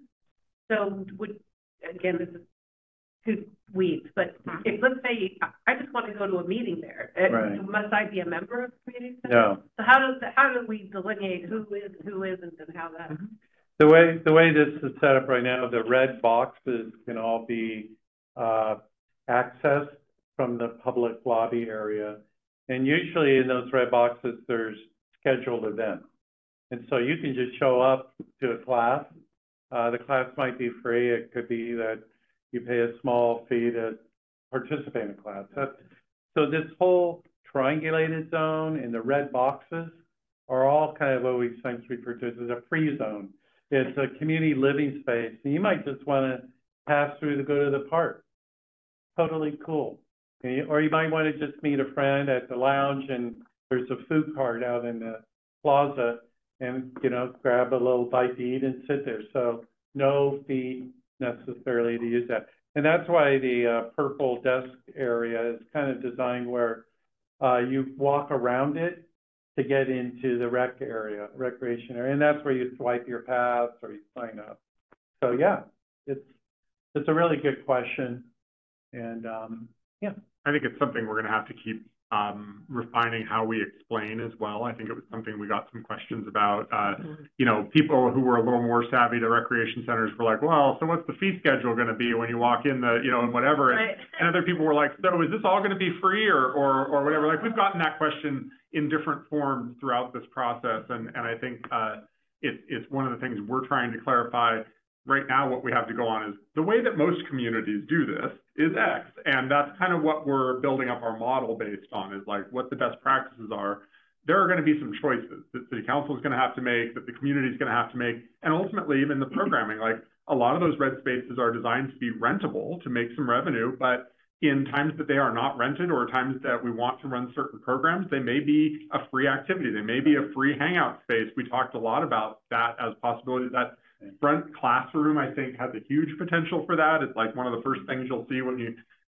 Speaker 2: So would, again, this is two weeds, but if, let's say, I just want to go to a meeting there, uh,
Speaker 3: Right.
Speaker 2: must I be a member of the community center?
Speaker 3: No.
Speaker 2: So how does, how do we delineate who is, who isn't, and how that?
Speaker 3: The way, the way this is set up right now, the red boxes can all be uh, accessed from the public lobby area. And usually in those red boxes, there's scheduled events. And so you can just show up to a class. Uh, the class might be free. It could be that you pay a small fee to participate in a class. That's, so this whole triangulated zone and the red boxes are all kind of what we sometimes refer to as a free zone. It's a community living space, and you might just want to pass through to go to the park. Totally cool. And you- Or you might want to just meet a friend at the lounge, and there's a food cart out in the plaza, and, you know, grab a little bite to eat and sit there. So no fee necessarily to use that. And that's why the uh, purple desk area is kind of designed where uh, you walk around it to get into the rec area, recreation area, and that's where you swipe your pass or you sign up. So yeah, it's it's a really good question, and um, yeah.
Speaker 4: I think it's something we're going to have to keep um, refining how we explain as well. I think it was something we got some questions about. Uh, you know, people who were a little more savvy to recreation centers were like, well, so what's the fee schedule going to be when you walk in the, you know, and whatever.
Speaker 2: Right.
Speaker 4: And, and other people were like, so is this all going to be free or, or, or whatever? Like, we've gotten that question in different forms throughout this process. And, and I think uh, it, it's one of the things we're trying to clarify. Right now, what we have to go on is the way that most communities do this is X. And that's kind of what we're building up our model based on, is like what the best practices are. There are going to be some choices that city council is going to have to make, that the community is going to have to make. And ultimately, even the programming, like a lot of those red spaces are designed to be rentable to make some revenue. But in times that they are not rented, or times that we want to run certain programs, they may be a free activity. They may be a free hangout space. We talked a lot about that as possibilities. That front classroom, I think, has a huge potential for that. It's like one of the first things you'll see when you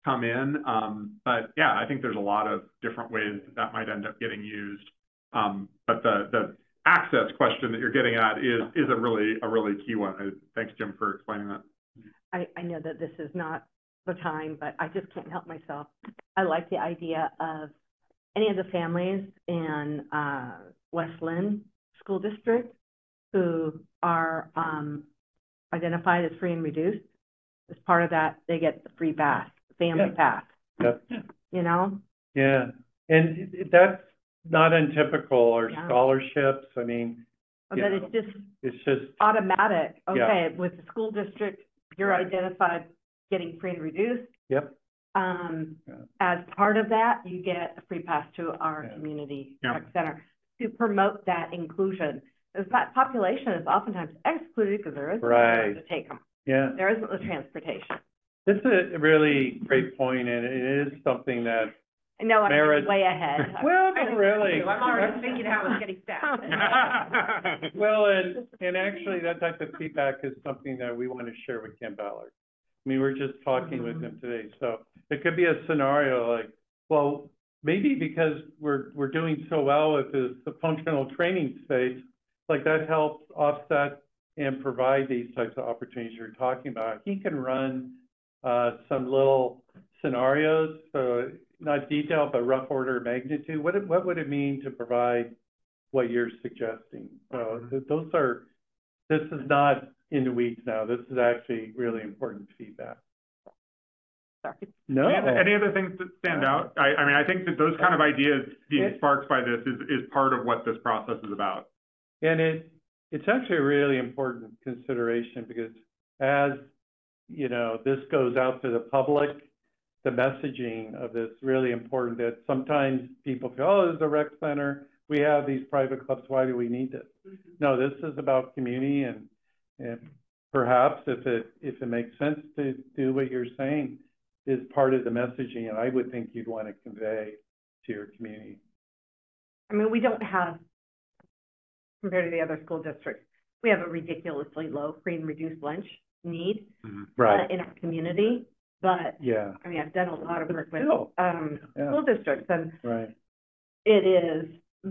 Speaker 4: come in. Um, but yeah, I think there's a lot of different ways that, that might end up getting used. Um, but the, the access question that you're getting at is, is a really, a really key one. I, thanks, Jim, for explaining that.
Speaker 2: I, I know that this is not the time, but I just can't help myself. I like the idea of any of the families in uh, West Lynn School District who are um, identified as free and reduced. As part of that, they get the free pass, family
Speaker 3: Yeah.
Speaker 2: pass.
Speaker 3: Yep.
Speaker 2: You know?
Speaker 3: Yeah, and it- it- that's not untypical, or
Speaker 2: Yeah.
Speaker 3: scholarships, I mean,
Speaker 2: But
Speaker 3: you know,
Speaker 2: it's just
Speaker 3: it's just,
Speaker 2: automatic.
Speaker 3: Yeah.
Speaker 2: Okay, with the school district, you're
Speaker 3: Right.
Speaker 2: identified getting free and reduced.
Speaker 3: yep,
Speaker 2: Um,
Speaker 3: Yeah.
Speaker 2: as part of that, you get a free pass to our
Speaker 3: Yeah.
Speaker 2: community
Speaker 4: Yeah.
Speaker 2: rec center to promote that inclusion. Because that population is oftentimes excluded because there isn't
Speaker 3: Right.
Speaker 2: anyone to take them.
Speaker 3: yeah.
Speaker 2: There isn't the transportation.
Speaker 3: This is a really great point, and it is something that,
Speaker 2: I know I'm
Speaker 3: Merit-
Speaker 2: way ahead.
Speaker 3: well,
Speaker 2: I
Speaker 3: not
Speaker 2: know
Speaker 3: really.
Speaker 2: you do. I'm already thinking how it's getting staffed.
Speaker 3: Well, and, and actually, that type of feedback is something that we want to share with Ken Ballard. I mean, we're just talking with him today, so it could be a scenario like, well, maybe because we're, we're doing so well with this, the functional training space, like that helps offset and provide these types of opportunities you're talking about. He can run, uh, some little scenarios, so not detailed, but rough order of magnitude. What, it- what would it mean to provide what you're suggesting? So th- those are, this is not in the weeds now. This is actually really important feedback.
Speaker 2: Sorry.
Speaker 3: No.
Speaker 4: Any, other- any other things that stand out? I, I mean, I think that those kind of ideas being
Speaker 3: It-
Speaker 4: sparked by this is, is part of what this process is about.
Speaker 3: And it, it's actually a really important consideration because as, you know, this goes out to the public, the messaging of this is really important, that sometimes people feel, oh, there's a rec center, we have these private clubs, why do we need this? No, this is about community, and, and perhaps if it, if it makes sense to do what you're saying is part of the messaging, and I would think you'd want to convey to your community.
Speaker 2: I mean, we don't have, compared to the other school districts, we have a ridiculously low free and reduced lunch need uh, in our community. But,
Speaker 3: Yeah,
Speaker 2: I mean, I've done a lot of work with
Speaker 3: Still,
Speaker 2: um,
Speaker 3: yeah.
Speaker 2: school districts, and
Speaker 3: right,
Speaker 2: it is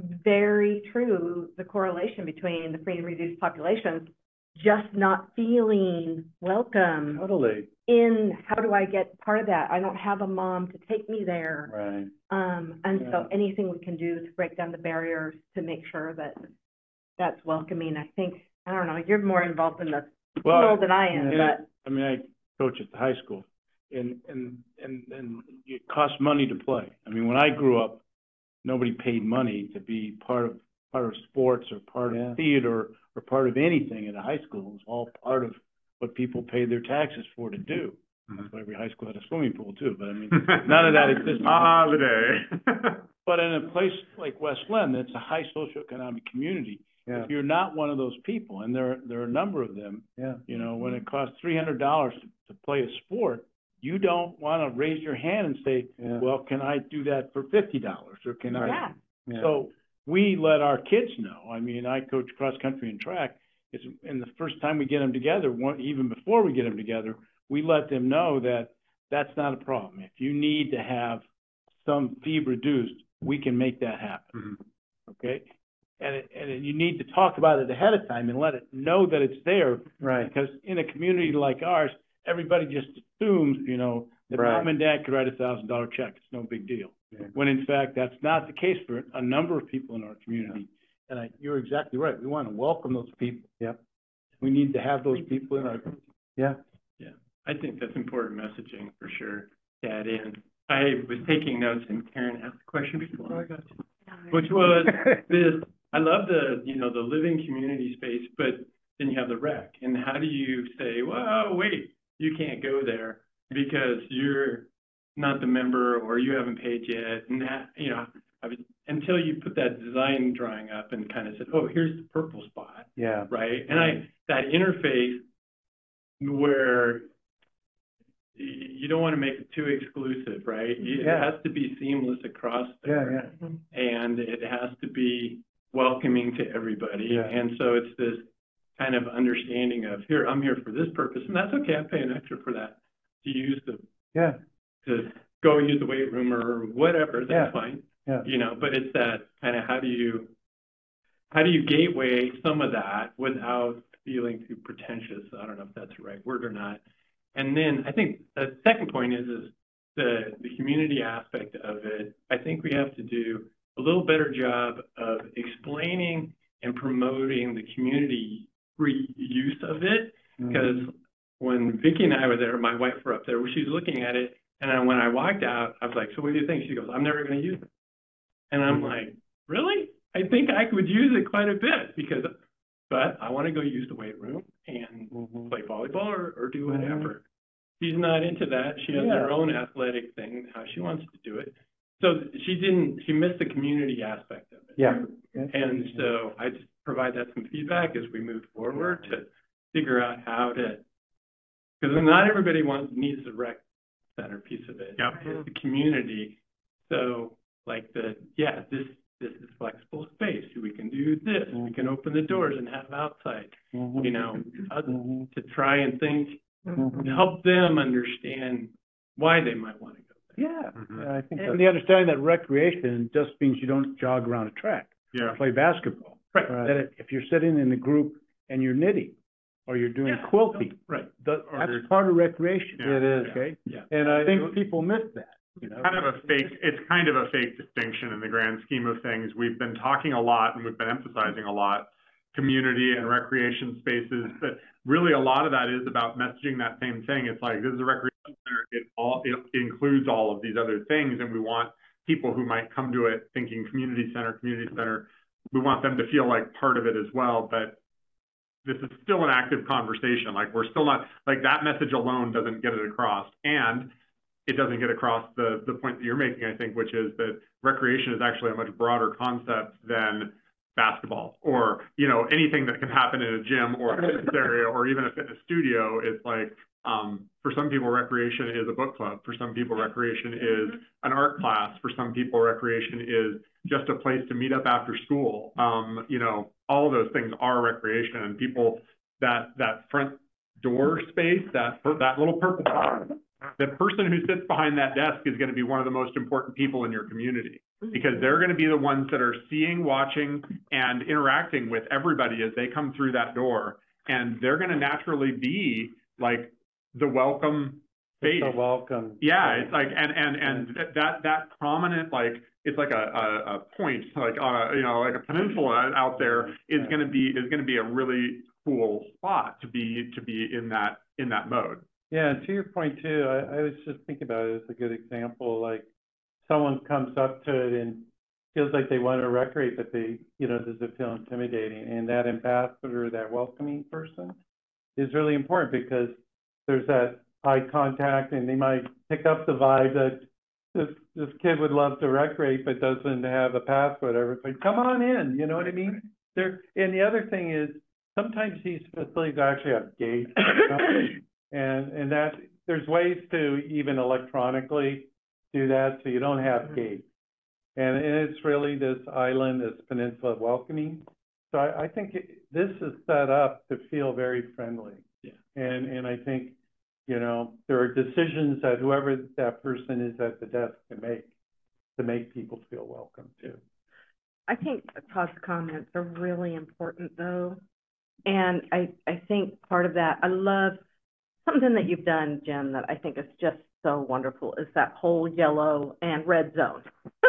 Speaker 2: very true, the correlation between the free and reduced populations just not feeling welcome
Speaker 3: totally,
Speaker 2: in, how do I get part of that? I don't have a mom to take me there.
Speaker 3: right.
Speaker 2: Um, and so
Speaker 3: Yeah.
Speaker 2: anything we can do to break down the barriers to make sure that that's welcoming, I think, I don't know, you're more involved in the
Speaker 6: Well,
Speaker 2: field than I am,
Speaker 6: yeah.
Speaker 2: but
Speaker 6: I mean, I coach at the high school, and, and, and, and it costs money to play. I mean, when I grew up, nobody paid money to be part of, part of sports or part
Speaker 3: Yeah.
Speaker 6: of theater or part of anything at a high school. It was all part of what people paid their taxes for to do.
Speaker 4: Mhm.
Speaker 6: That's why every high school had a swimming pool too, but I mean, none of that exists.
Speaker 4: Ah, the day.
Speaker 6: But in a place like West Lynn, that's a high socioeconomic community.
Speaker 3: Yeah,
Speaker 6: If you're not one of those people, and there, there are a number of them,
Speaker 3: yeah,
Speaker 6: you know, when it costs three hundred dollars to, to play a sport, you don't want to raise your hand and say,
Speaker 3: yeah.
Speaker 6: well, can I do that for fifty dollars, or can I?
Speaker 2: yeah.
Speaker 3: Yeah.
Speaker 6: So we let our kids know. I mean, I coach cross country and track. It's, and the first time we get them together, one, even before we get them together, we let them know that that's not a problem. If you need to have some fee reduced, we can make that happen.
Speaker 4: Mhm.
Speaker 6: Okay? And it, and it, you need to talk about it ahead of time and let it know that it's there,
Speaker 3: Right,
Speaker 6: because in a community like ours, everybody just assumes, you know, that
Speaker 3: Right.
Speaker 6: mom and dad could write a thousand dollar check. It's no big deal.
Speaker 3: Yeah.
Speaker 6: When in fact, that's not the case for a number of people in our community. And I, you're exactly right. We want to welcome those people.
Speaker 3: Yep.
Speaker 6: We need to have those people in our,
Speaker 3: yeah,
Speaker 7: I think that's important messaging for sure to add in. I was taking notes and Karen asked a question before I got to, which was this, I love the, you know, the living community space, but then you have the rec. And how do you say, well, wait, you can't go there because you're not the member or you haven't paid yet? And that, you know, I was, until you put that design drawing up and kind of said, oh, here's the purple spot,
Speaker 3: yeah,
Speaker 7: right? And I, that interface where y- you don't want to make it too exclusive, right? It
Speaker 3: Yeah.
Speaker 7: has to be seamless across
Speaker 3: yeah,
Speaker 7: there.
Speaker 3: yeah,
Speaker 7: And it has to be welcoming to everybody.
Speaker 3: Yeah.
Speaker 7: And so it's this kind of understanding of, here, I'm here for this purpose, and that's okay, I'm paying extra for that, to use the,
Speaker 3: yeah,
Speaker 7: to go use the weight room or whatever,
Speaker 3: Yeah.
Speaker 7: that's fine.
Speaker 3: Yeah.
Speaker 7: You know, but it's that kind of, how do you, how do you gateway some of that without feeling too pretentious? I don't know if that's the right word or not. And then I think the second point is, is the, the community aspect of it. I think we have to do a little better job of explaining and promoting the community use of it. Because mm-hmm. when Vicki and I were there, my wife were up there, she was looking at it, and I, when I walked out, I was like, so what do you think? She goes, I'm never going to use it. And I'm mm-hmm. like, really? I think I could use it quite a bit, because, but I want to go use the weight room and mm-hmm. play volleyball or, or do whatever. Mm-hmm. She's not into that. She has yeah. her own athletic thing, how she wants to do it. So she didn't, she missed the community aspect of it.
Speaker 3: Yeah.
Speaker 7: And so I just provide that some feedback as we move forward to figure out how to, because not everybody wants, needs the rec center piece of it.
Speaker 4: Yep.
Speaker 7: It's the community. So like the, yeah, this, this is flexible space. We can do this. Mm-hmm. We can open the doors and have outside, mm-hmm. you know, mm-hmm. to try and think, mm-hmm. help them understand why they might want to go there.
Speaker 1: Yeah.
Speaker 3: Mm-hmm. yeah I think
Speaker 1: and the understanding that recreation just means you don't jog around a track.
Speaker 4: Yeah.
Speaker 1: Or play basketball.
Speaker 7: Right.
Speaker 1: That if you're sitting in a group and you're knitting, or you're doing
Speaker 7: yeah.
Speaker 1: quilting,
Speaker 7: right?
Speaker 1: The, that's part of recreation.
Speaker 4: Yeah.
Speaker 3: It is.
Speaker 1: Okay.
Speaker 7: Yeah.
Speaker 1: And I think people miss that. You know?
Speaker 4: Kind of a fake, it's kind of a fake distinction in the grand scheme of things. We've been talking a lot and we've been emphasizing a lot community and recreation spaces, but really a lot of that is about messaging that same thing. It's like, this is a recreation center. It all, it includes all of these other things, and we want people who might come to it thinking community center, community center, we want them to feel like part of it as well. But this is still an active conversation. Like, we're still not, like, that message alone doesn't get it across. And it doesn't get across the, the point that you're making, I think, which is that recreation is actually a much broader concept than basketball or, you know, anything that can happen in a gym or a fitness area or even a fitness studio. It's like, um, for some people, recreation is a book club. For some people, recreation is an art class. For some people, recreation is just a place to meet up after school. Um, you know, all of those things are recreation, and people, that, that front door space, that, that little purple box, the person who sits behind that desk is going to be one of the most important people in your community, because they're going to be the ones that are seeing, watching, and interacting with everybody as they come through that door. And they're going to naturally be like the welcome face.
Speaker 3: It's a welcome.
Speaker 4: Yeah, it's like, and and and that that prominent, like, it's like a a, a point, like uh you know, like a peninsula out there is going to be is going to be a really cool spot to be to be in that in that mode.
Speaker 3: Yeah, and to your point too, I, I was just thinking about it as a good example. Like, someone comes up to it and feels like they want to recreate, but they, you know, does it feel intimidating? And that ambassador, that welcoming person, is really important, because there's that eye contact, and they might pick up the vibe that this this kid would love to recreate but doesn't have a pass, whatever. It's like, come on in, you know what I mean? There. And the other thing is, sometimes these facilities actually have gates. And and that there's ways to even electronically do that, so you don't have gates. And, and it's really this island, this peninsula welcoming. So I, I think it, this is set up to feel very friendly.
Speaker 7: Yeah.
Speaker 3: And and I think, you know, there are decisions that whoever that person is at the desk can make to make people feel welcome too.
Speaker 2: I think Todd's comments are really important, though. And I, I think part of that, I love something that you've done, Jim, that I think is just so wonderful, is that whole yellow and red zone.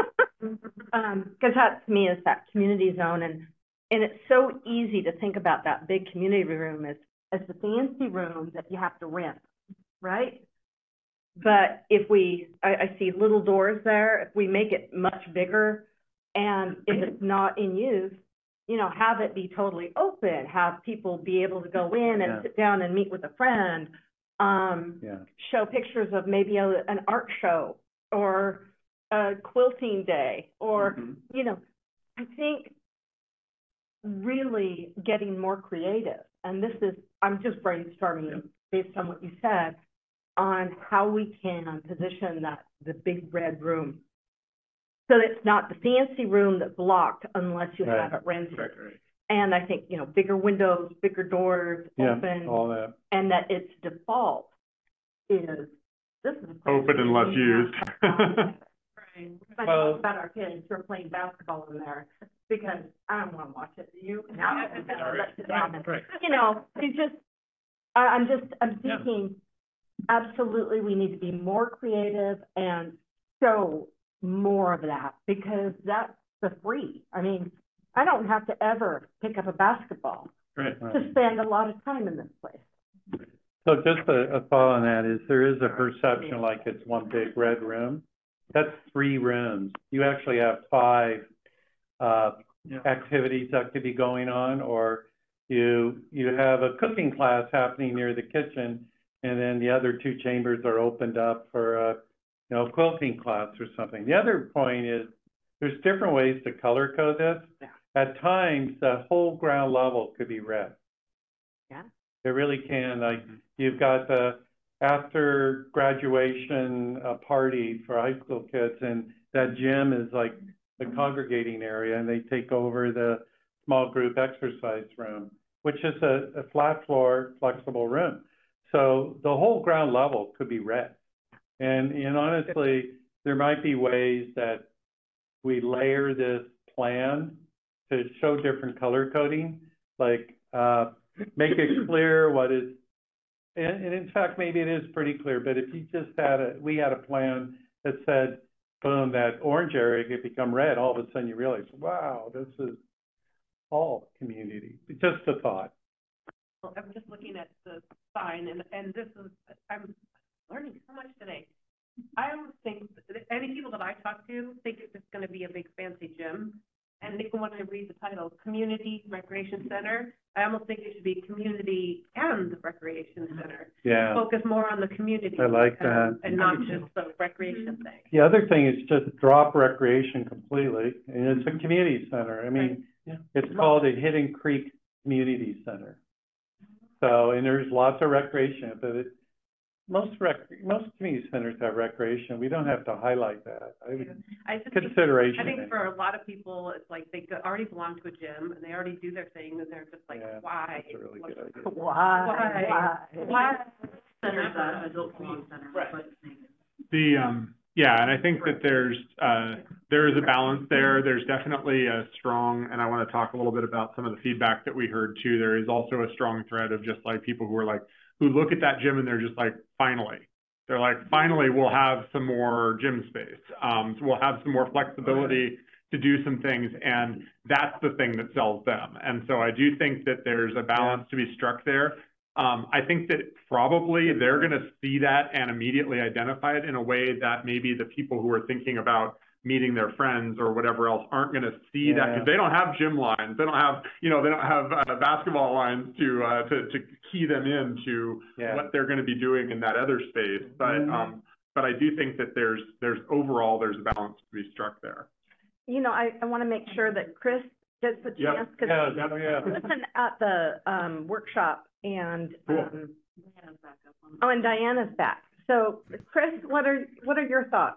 Speaker 2: um, because that, to me, is that community zone. And, and it's so easy to think about that big community room as, as the fancy room that you have to rent, right? But if we, I, I see little doors there, if we make it much bigger, and if it's not in use, you know, have it be totally open, have people be able to go in and
Speaker 3: Yeah.
Speaker 2: sit down and meet with a friend, um,
Speaker 3: Yeah.
Speaker 2: show pictures of maybe a, an art show or a quilting day, or,
Speaker 7: Mhm.
Speaker 2: you know, I think really getting more creative. And this is, I'm just brainstorming based on what you said, on how we can position that, the big red room. So it's not the fancy room that's blocked unless you
Speaker 3: Right.
Speaker 2: have it rented.
Speaker 7: Right, right.
Speaker 2: And I think, you know, bigger windows, bigger doors,
Speaker 3: Yeah,
Speaker 2: open,
Speaker 3: all that.
Speaker 2: and that its default is this is. a place
Speaker 4: Open and less
Speaker 2: we
Speaker 4: used.
Speaker 2: have- Right. I
Speaker 3: Well-
Speaker 2: talk about our kids who are playing basketball in there, because I don't wanna watch it, you, now, let's sit down and,
Speaker 3: Right.
Speaker 2: you know, it's just, I, I'm just, I'm
Speaker 3: Yeah.
Speaker 2: thinking, absolutely, we need to be more creative and show more of that, because that's the free. I mean, I don't have to ever pick up a basketball
Speaker 3: Right.
Speaker 2: to spend a lot of time in this place.
Speaker 3: So just a, a thought on that is there is a perception like it's one big red room. That's three rooms. You actually have five, uh, activities that could be going on, or you, you have a cooking class happening near the kitchen, and then the other two chambers are opened up for a, you know, quilting class or something. The other point is there's different ways to color code this.
Speaker 2: Yeah.
Speaker 3: At times, the whole ground level could be red.
Speaker 2: Yeah.
Speaker 3: It really can, like, you've got the after graduation uh, party for high school kids, and that gym is like the congregating area, and they take over the small group exercise room, which is a, a flat floor, flexible room. So the whole ground level could be red. And, and honestly, there might be ways that we layer this plan to show different color coding, like, uh, make it clear what is, and, and in fact, maybe it is pretty clear, but if you just had a, we had a plan that said, boom, that orange area could become red, all of a sudden you realize, wow, this is all community. Just a thought.
Speaker 2: Well, I'm just looking at the sign, and, and this is, I'm learning so much today. I almost think, that any people that I talk to think it's just gonna be a big fancy gym. And even when I read the title, Community Recreation Center, I almost think it should be Community and Recreation Center.
Speaker 3: Yeah.
Speaker 2: Focus more on the community.
Speaker 3: I like
Speaker 2: and-
Speaker 3: that.
Speaker 2: And not just the recreation thing.
Speaker 3: The other thing is just drop recreation completely, and it's a community center. I mean, it's called a Hidden Creek Community Center. So, and there's lots of recreation, but it, most rec, most community centers have recreation. We don't have to highlight that. I would,
Speaker 2: I just think,
Speaker 3: consideration.
Speaker 2: I think for a lot of people, it's like they go- already belong to a gym and they already do their thing and they're just like,
Speaker 3: Yeah,
Speaker 2: why?
Speaker 3: That's a really good idea.
Speaker 2: Why? Why? Why?
Speaker 8: Center's a adult community center.
Speaker 2: Right.
Speaker 8: but-
Speaker 4: The, um, yeah, and I think that there's, uh, there is a balance there. There's definitely a strong, and I want to talk a little bit about some of the feedback that we heard too. There is also a strong thread of just like people who are like, who look at that gym and they're just like, finally. They're like, finally, we'll have some more gym space. Um, so we'll have some more flexibility to do some things, and that's the thing that sells them. And so I do think that there's a balance to be struck there. Um, I think that probably they're going to see that and immediately identify it in a way that maybe the people who are thinking about meeting their friends or whatever else aren't going to see that, because they don't have gym lines. They don't have, you know, they don't have uh, basketball lines to, uh, to, to key them into
Speaker 3: Yeah.
Speaker 4: what they're going to be doing in that other space. But,
Speaker 3: Mhm.
Speaker 4: um, but I do think that there's, there's overall, there's a balance to be struck there.
Speaker 2: You know, I, I want to make sure that Chris gets the
Speaker 4: Yep.
Speaker 2: chance, because
Speaker 3: Yeah, yeah, yeah.
Speaker 2: listen at the, um, workshop and,
Speaker 4: Cool.
Speaker 2: um,
Speaker 8: Diana's back up on-
Speaker 2: oh, and Diana's back. So, Chris, what are, what are your thoughts?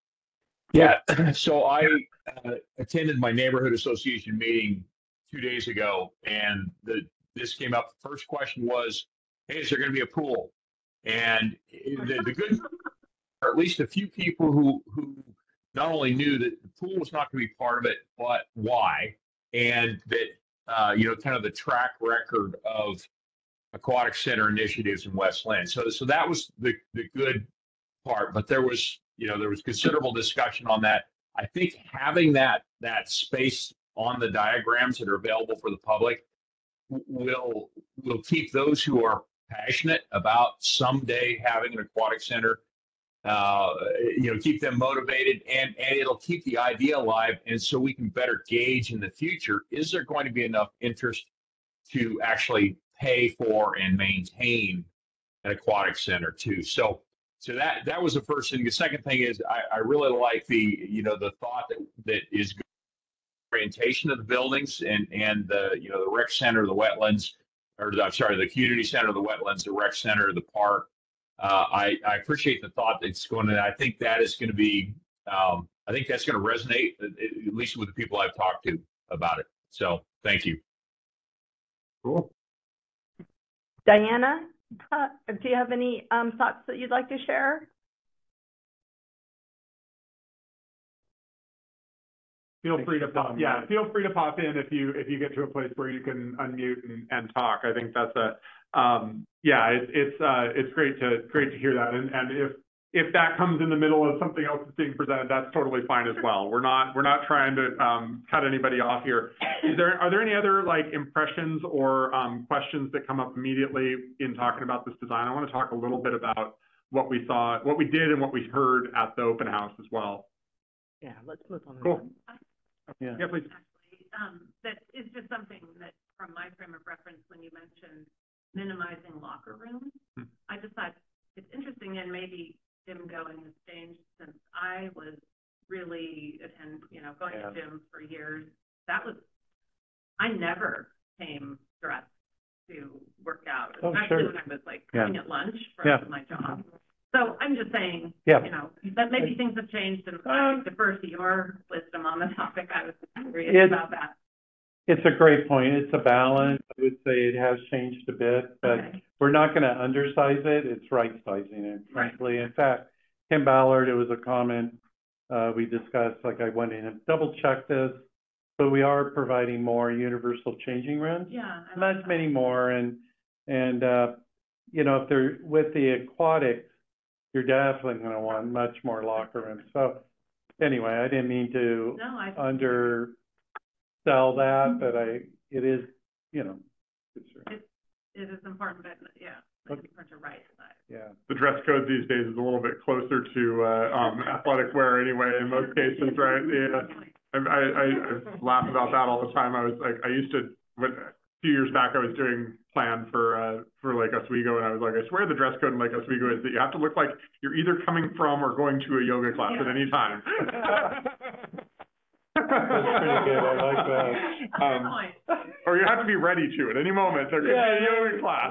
Speaker 5: Yeah, so I uh, attended my neighborhood association meeting two days ago, and the this came up. The first question was, "Hey, is there going to be a pool?" And the, the good, or at least a few people who who not only knew that the pool was not going to be part of it, but why, and that uh, you know, kind of the track record of aquatic center initiatives in West Lynn. So, so that was the the good part. But there was, you know, there was considerable discussion on that. I think having that that space on the diagrams that are available for the public will will keep those who are passionate about someday having an aquatic center, uh, you know, keep them motivated, and and it'll keep the idea alive. And so we can better gauge in the future, is there going to be enough interest to actually pay for and maintain an aquatic center too? So, so that that was the first thing. The second thing is I, I really like the, you know, the thought that that is orientation of the buildings and and the, you know, the rec center, the wetlands, or the, I'm sorry, the community center, the wetlands, the rec center, the park. Uh, I I appreciate the thought that's going to. I think that is going to be. Um, I think that's going to resonate, at, at least with the people I've talked to about it. So thank you.
Speaker 4: Cool.
Speaker 2: Diana, uh, do you have any, um, thoughts that you'd like to share?
Speaker 4: feel
Speaker 3: Thanks
Speaker 4: free to
Speaker 3: for
Speaker 4: pop,
Speaker 3: coming
Speaker 4: yeah,
Speaker 3: in.
Speaker 4: feel free to pop in if you, if you get to a place where you can unmute and, and talk. I think that's a, um, yeah, it, it's, uh, it's great to, great to hear that. And, and if, if that comes in the middle of something else that's being presented, that's totally fine as well. We're not, we're not trying to, um, cut anybody off here. Is there, are there any other like impressions or, um, questions that come up immediately in talking about this design? I want to talk a little bit about what we saw, what we did and what we heard at the open house as well.
Speaker 2: Yeah, let's move on.
Speaker 4: Cool.
Speaker 3: Yeah.
Speaker 4: Yeah, please.
Speaker 8: Actually, um, that is just something that, from my frame of reference, when you mentioned minimizing locker rooms,
Speaker 4: Hmm.
Speaker 8: I just thought it's interesting, and maybe gym going has changed since I was really attend, you know, going
Speaker 3: Yeah.
Speaker 8: to gyms for years. That was, I never came dressed to work out,
Speaker 3: Oh,
Speaker 8: especially
Speaker 3: sure.
Speaker 8: when I was like
Speaker 3: Yeah.
Speaker 8: coming at lunch
Speaker 3: Yeah.
Speaker 8: from my job. So I'm just saying,
Speaker 3: Yeah.
Speaker 8: you know, that maybe things have changed, and I defer to your wisdom on the topic. I was curious
Speaker 3: It's-
Speaker 8: about that.
Speaker 3: It's a great point. It's a balance. I would say it has changed a bit, but
Speaker 8: Okay.
Speaker 3: we're not gonna undersize it. It's right sizing it, frankly. In fact, Kim Ballard, it was a comment, uh, we discussed, like I went in and double checked this, but we are providing more universal changing rooms.
Speaker 8: Yeah. I
Speaker 3: Not
Speaker 8: like that.
Speaker 3: many more, and, and, uh, you know, if they're, with the aquatics, you're definitely gonna want much more locker rooms. So, anyway, I didn't mean to
Speaker 8: No, I.
Speaker 3: undersell that, but I, it is, you know, it's,
Speaker 8: It, it is important, but yeah, it's important to right size.
Speaker 3: yeah.
Speaker 4: The dress code these days is a little bit closer to, uh, um, athletic wear anyway, in most cases, right? Yeah. I, I, I laugh about that all the time. I was like, I used to, when, a few years back, I was doing plan for, uh, for Lake Oswego, and I was like, I swear the dress code in Lake Oswego is that you have to look like you're either coming from or going to a yoga class at any time.
Speaker 3: That's pretty good. I like that.
Speaker 4: Um,
Speaker 8: Good point.
Speaker 4: or you have to be ready to at any moment. There could be a yoga class.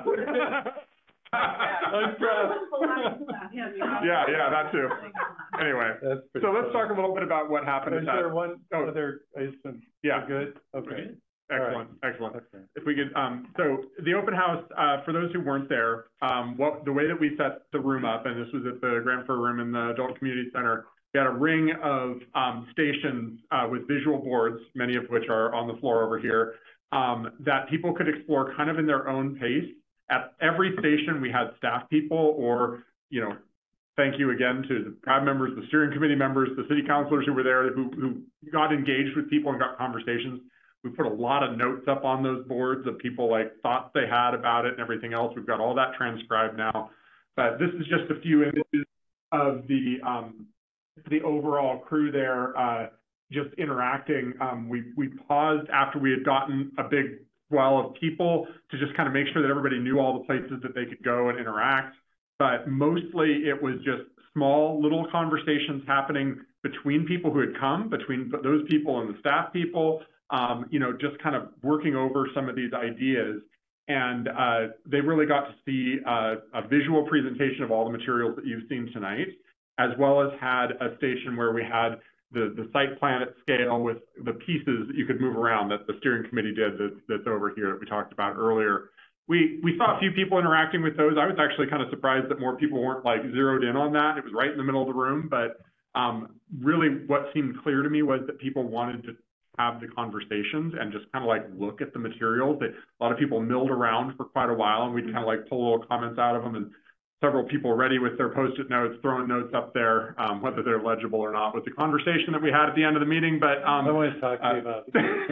Speaker 3: I'm proud.
Speaker 4: Yeah, yeah, that too. Anyway,
Speaker 3: That's pretty
Speaker 4: so let's
Speaker 3: funny.
Speaker 4: talk a little bit about what happened at
Speaker 3: Is
Speaker 4: that.
Speaker 3: there one
Speaker 4: Oh.
Speaker 3: other, is some,
Speaker 4: Yeah.
Speaker 3: good? Okay.
Speaker 4: Excellent, excellent.
Speaker 3: Okay.
Speaker 4: If we could, um, so the open house, uh, for those who weren't there, um, what, the way that we set the room up, and this was at the Grand Fur Room in the Adult Community Center, we had a ring of, um, stations, uh, with visual boards, many of which are on the floor over here, um, that people could explore kind of in their own pace. At every station, we had staff people or, you know, thank you again to the crowd members, the steering committee members, the city councilors who were there, who, who got engaged with people and got conversations. We put a lot of notes up on those boards of people like thoughts they had about it and everything else. We've got all that transcribed now. But this is just a few images of the, um, the overall crew there, uh, just interacting. Um, we, we paused after we had gotten a big swell of people to just kind of make sure that everybody knew all the places that they could go and interact. But mostly it was just small little conversations happening between people who had come, between those people and the staff people, um, you know, just kind of working over some of these ideas. And uh, they really got to see uh, a visual presentation of all the materials that you've seen tonight, as well as had a station where we had the, the site plan at scale with the pieces that you could move around that the steering committee did that, that's over here that we talked about earlier. We, we saw a few people interacting with those. I was actually kind of surprised that more people weren't like zeroed in on that. It was right in the middle of the room, but um, really what seemed clear to me was that people wanted to have the conversations and just kind of like look at the materials. That a lot of people milled around for quite a while, and we'd kind of like pull little comments out of them, and several people ready with their Post-it notes, throwing notes up there, um, whether they're legible or not, with the conversation that we had at the end of the meeting. But um,
Speaker 3: I want to talk to you
Speaker 4: uh,
Speaker 3: about.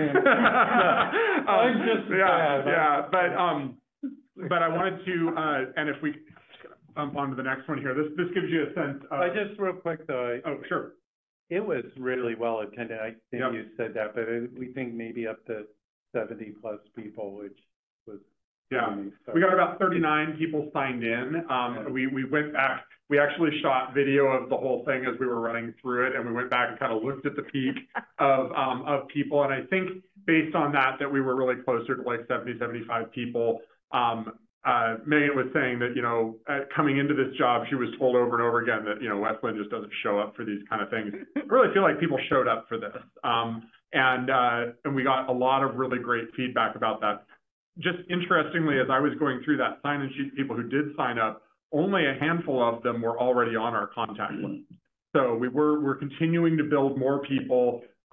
Speaker 4: um,
Speaker 3: I'm just
Speaker 4: yeah,
Speaker 3: bad.
Speaker 4: yeah, but um, but I wanted to, uh, and if we bump on to the next one here, this this gives you a sense of.
Speaker 3: I just real quick though, I-
Speaker 4: Oh, sure.
Speaker 3: it was really well attended. I think
Speaker 4: Yep.
Speaker 3: you said that, but it- we think maybe up to seventy plus people, which was.
Speaker 4: Yeah,
Speaker 3: amazing. So-
Speaker 4: we got about thirty-nine people signed in. Um, we, we went back, we actually shot video of the whole thing as we were running through it, and we went back and kind of looked at the peak of, um, of people. And I think based on that, that we were really closer to like seventy, seventy-five people. Um, uh, Megan was saying that, you know, uh, coming into this job, she was told over and over again that, you know, Westland just doesn't show up for these kind of things. I really feel like people showed up for this. Um, and, uh, and we got a lot of really great feedback about that. Just interestingly, as I was going through that sign-in sheet, people who did sign up, only a handful of them were already on our contact list. So we were, we're continuing to build more people.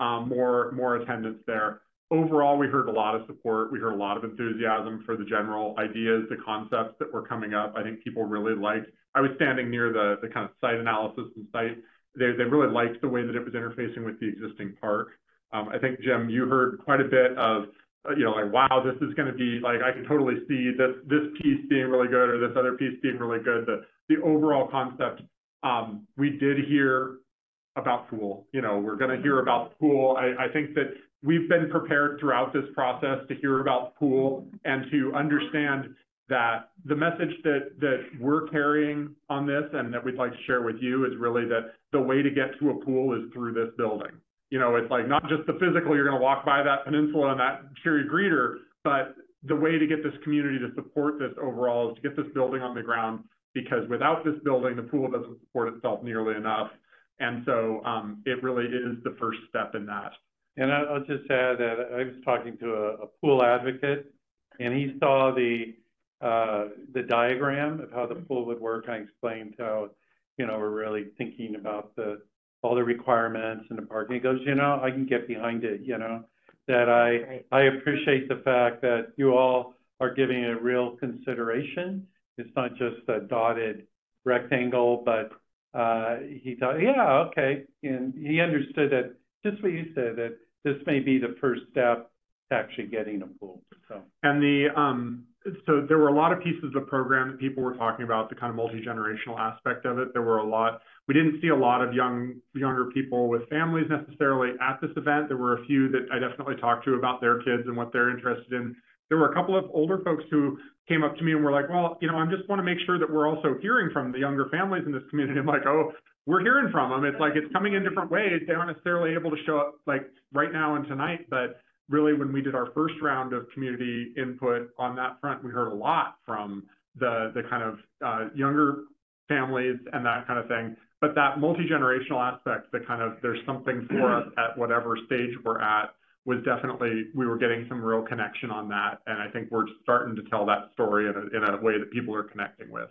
Speaker 4: um, more, more attendance there. Overall, we heard a lot of support. We heard a lot of enthusiasm for the general ideas, the concepts that were coming up. I think people really liked, I was standing near the, the kind of site analysis and site. They, they really liked the way that it was interfacing with the existing park. Um, I think, Jim, you heard quite a bit of, uh, you know, like, wow, this is going to be, like, I can totally see this, this piece being really good or this other piece being really good. The, the overall concept, um, we did hear about pool. You know, we're going to hear about the pool. I, I think that we've been prepared throughout this process to hear about the pool and to understand that the message that, that we're carrying on this and that we'd like to share with you is really that the way to get to a pool is through this building. You know, it's like not just the physical, you're going to walk by that peninsula and that cheery greeter, but the way to get this community to support this overall is to get this building on the ground, because without this building, the pool doesn't support itself nearly enough. And so um, it really is the first step in that.
Speaker 3: And I- I'll just add that I was talking to a, a pool advocate, and he saw the uh, the diagram of how the pool would work. I explained how, you know, we're really thinking about the all the requirements and the parking. He goes, you know, I can get behind it. You know, that I
Speaker 2: Right.
Speaker 3: I appreciate the fact that you all are giving it real consideration. It's not just a dotted rectangle, but uh, he thought, yeah, okay, and he understood that. Just what you said, that this may be the first step to actually getting a pool. So,
Speaker 4: and the um, so there were a lot of pieces of the program that people were talking about, the kind of multi-generational aspect of it. There were a lot. We didn't see a lot of young younger people with families necessarily at this event. There were a few that I definitely talked to about their kids and what they're interested in. There were a couple of older folks who came up to me and were like, well, you know, I just want to make sure that we're also hearing from the younger families in this community. I'm like, oh, we're hearing from them. It's like, it's coming in different ways. They aren't necessarily able to show up like right now and tonight, but really when we did our first round of community input on that front, we heard a lot from the, the kind of uh, younger families and that kind of thing. But that multi-generational aspect, that kind of, there's something for us at whatever stage we're at, was definitely, we were getting some real connection on that. And I think we're starting to tell that story in a, in a way that people are connecting with.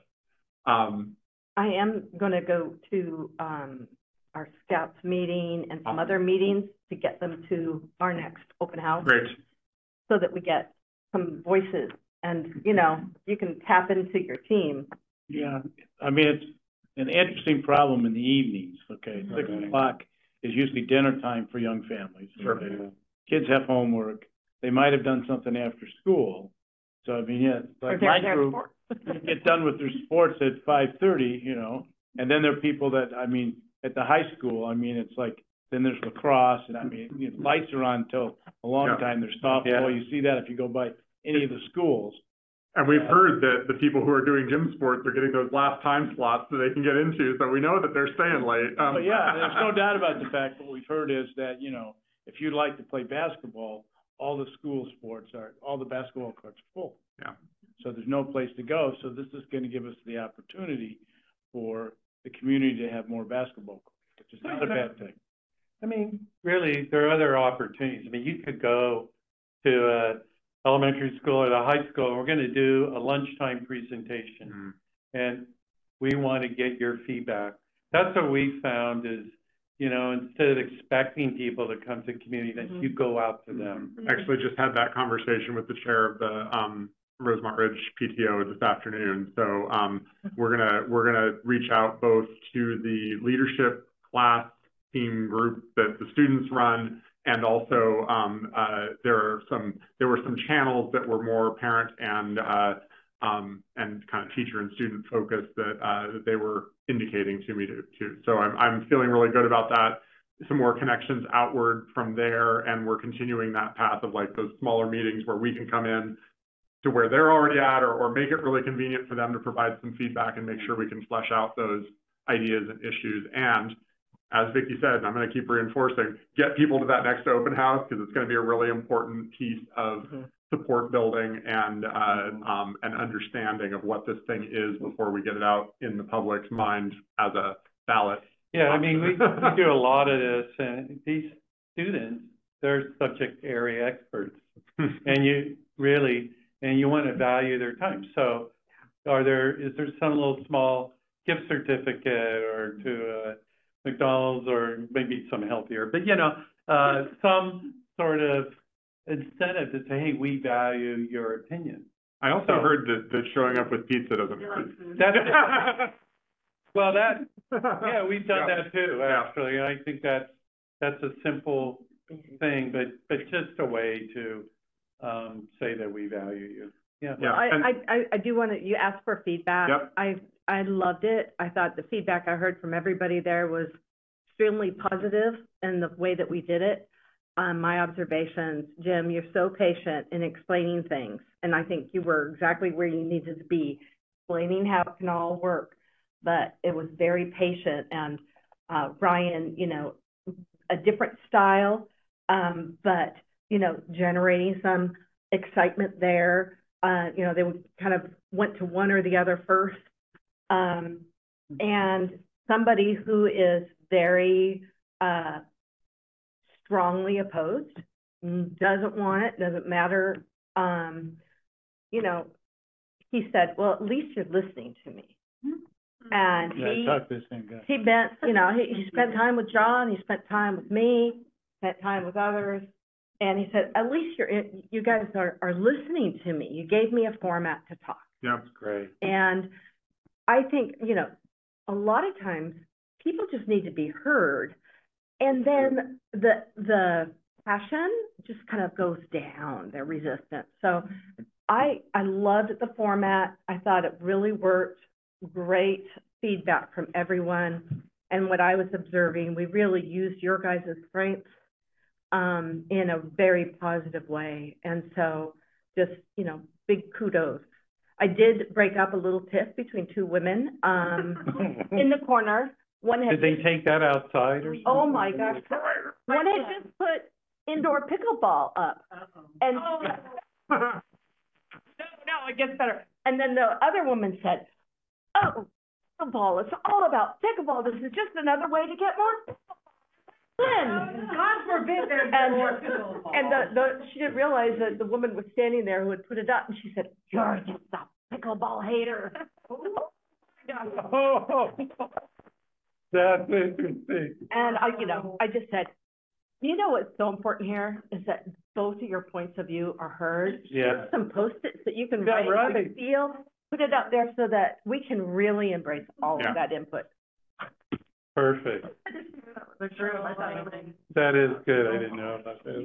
Speaker 4: Um,
Speaker 2: I am gonna go to, um, our scouts meeting and some
Speaker 4: Awesome.
Speaker 2: other meetings to get them to our next open house.
Speaker 4: great.
Speaker 2: So that we get some voices and, you know, you can tap into your team.
Speaker 6: Yeah, I mean, it's an interesting problem in the evenings, okay? Six o'clock is usually dinner time for young families.
Speaker 4: Sure.
Speaker 6: Okay? Kids have homework. They might have done something after school. So, I mean, yeah, it's
Speaker 2: Or
Speaker 6: like
Speaker 2: their-
Speaker 6: my
Speaker 2: their
Speaker 6: group,
Speaker 2: sport.
Speaker 6: get done with their sports at five thirty, you know? And then there are people that, I mean, at the high school, I mean, it's like, then there's lacrosse, and I mean, you know, lights are on till a long
Speaker 4: Yeah.
Speaker 6: time. There's softball.
Speaker 3: Yeah.
Speaker 6: You see that if you go by any of the schools.
Speaker 4: And we've heard that the people who are doing gym sports are getting those last time slots that they can get into, so we know that they're staying late. Um,
Speaker 6: But yeah, there's no doubt about the fact, what we've heard is that, you know, if you'd like to play basketball, all the school sports are, all the basketball courts are full.
Speaker 4: Yeah.
Speaker 6: So there's no place to go, so this is gonna give us the opportunity for the community to have more basketball courts, which is not a bad thing.
Speaker 3: I mean, really, there are other opportunities. I mean, you could go to a elementary school or a high school, and we're gonna do a lunchtime presentation.
Speaker 4: Mhm.
Speaker 3: And we want to get your feedback. That's what we found is, you know, instead of expecting people to come to community events, you go out to them.
Speaker 4: Actually just had that conversation with the chair of the um, Rosemont Ridge P T O this afternoon. So um, we're gonna we're gonna reach out both to the leadership class team group that the students run, and also um, uh, there are some there were some channels that were more parent and uh, um, and kind of teacher and student focused that uh, that they were indicating to me to, to. So I'm I'm feeling really good about that. Some more connections outward from there, and we're continuing that path of like those smaller meetings where we can come in to where they're already at, or, or make it really convenient for them to provide some feedback and make sure we can flesh out those ideas and issues. And as Vicki said, and I'm going to keep reinforcing, get people to that next open house, because it's going to be a really important piece of
Speaker 2: Mhm.
Speaker 4: support building and uh, um, an understanding of what this thing is before we get it out in the public's mind as a ballot.
Speaker 3: Yeah, I mean, we, we do a lot of this, and these students, they're subject area experts. And you really, and you want to value their time. So are there, is there some little small gift certificate or to uh, McDonald's, or maybe some healthier, but you know, uh, some sort of incentive to say, hey, we value your opinion.
Speaker 4: I also
Speaker 3: So-
Speaker 4: heard that, that showing up with pizza doesn't
Speaker 8: You
Speaker 4: hurt.
Speaker 8: like food?
Speaker 3: That's, well, that, yeah, we've done
Speaker 4: Yeah.
Speaker 3: that too,
Speaker 4: Yeah.
Speaker 3: actually, and I think that's, that's a simple thing, but, but just a way to, um, say that we value you. Yeah.
Speaker 4: Yeah.
Speaker 2: I,
Speaker 4: and-
Speaker 2: I, I, I do want to, you asked for feedback.
Speaker 4: Yep.
Speaker 2: I, I loved it. I thought the feedback I heard from everybody there was extremely positive in the way that we did it. Um, my observations, Jim, you're so patient in explaining things, and I think you were exactly where you needed to be, explaining how it can all work. But it was very patient, and, uh, Ryan, you know, a different style, um, but, you know, generating some excitement there. Uh, you know, they would kind of went to one or the other first. Um, and somebody who is very, uh, strongly opposed, doesn't want it, doesn't matter. Um, you know, he said, well, at least you're listening to me. And
Speaker 1: Yeah, I
Speaker 2: he,
Speaker 1: talked to the same guy.
Speaker 2: he bent, you know, he, he spent time with John, he spent time with me, spent time with others. And he said, at least you're, in- you guys are, are listening to me. You gave me a format to talk.
Speaker 4: Yeah.
Speaker 3: Great.
Speaker 2: And I think, you know, a lot of times people just need to be heard. And then the, the passion just kind of goes down, their resistance. So I, I loved the format. I thought it really worked. Great feedback from everyone. And what I was observing, we really used your guys' strengths um, in a very positive way. And so just, you know, big kudos. I did break up a little tiff between two women um, in the corner. One had,
Speaker 3: Did they take that outside or something?
Speaker 2: oh my gosh, one had just put indoor pickleball up.
Speaker 8: Uh-oh.
Speaker 2: And no, no, it gets better. And then the other woman said, oh, pickleball, it's all about pickleball. This is just another way to get more in.
Speaker 8: God forbid there's
Speaker 2: And,
Speaker 8: more pickleball.
Speaker 2: and the, the, she didn't realize that the woman was standing there who had put it up, and she said, you're just a pickleball hater.
Speaker 3: Oh, that's interesting.
Speaker 2: And I, you know, I just said, you know what's so important here is that both of your points of view are heard.
Speaker 3: Yeah.
Speaker 2: Some Post-its that you can
Speaker 3: Yeah,
Speaker 2: write,
Speaker 3: right.
Speaker 2: and feel, put it up there so that we can really embrace all
Speaker 4: Yeah.
Speaker 2: of that input.
Speaker 3: Perfect. That is good. I didn't know about that.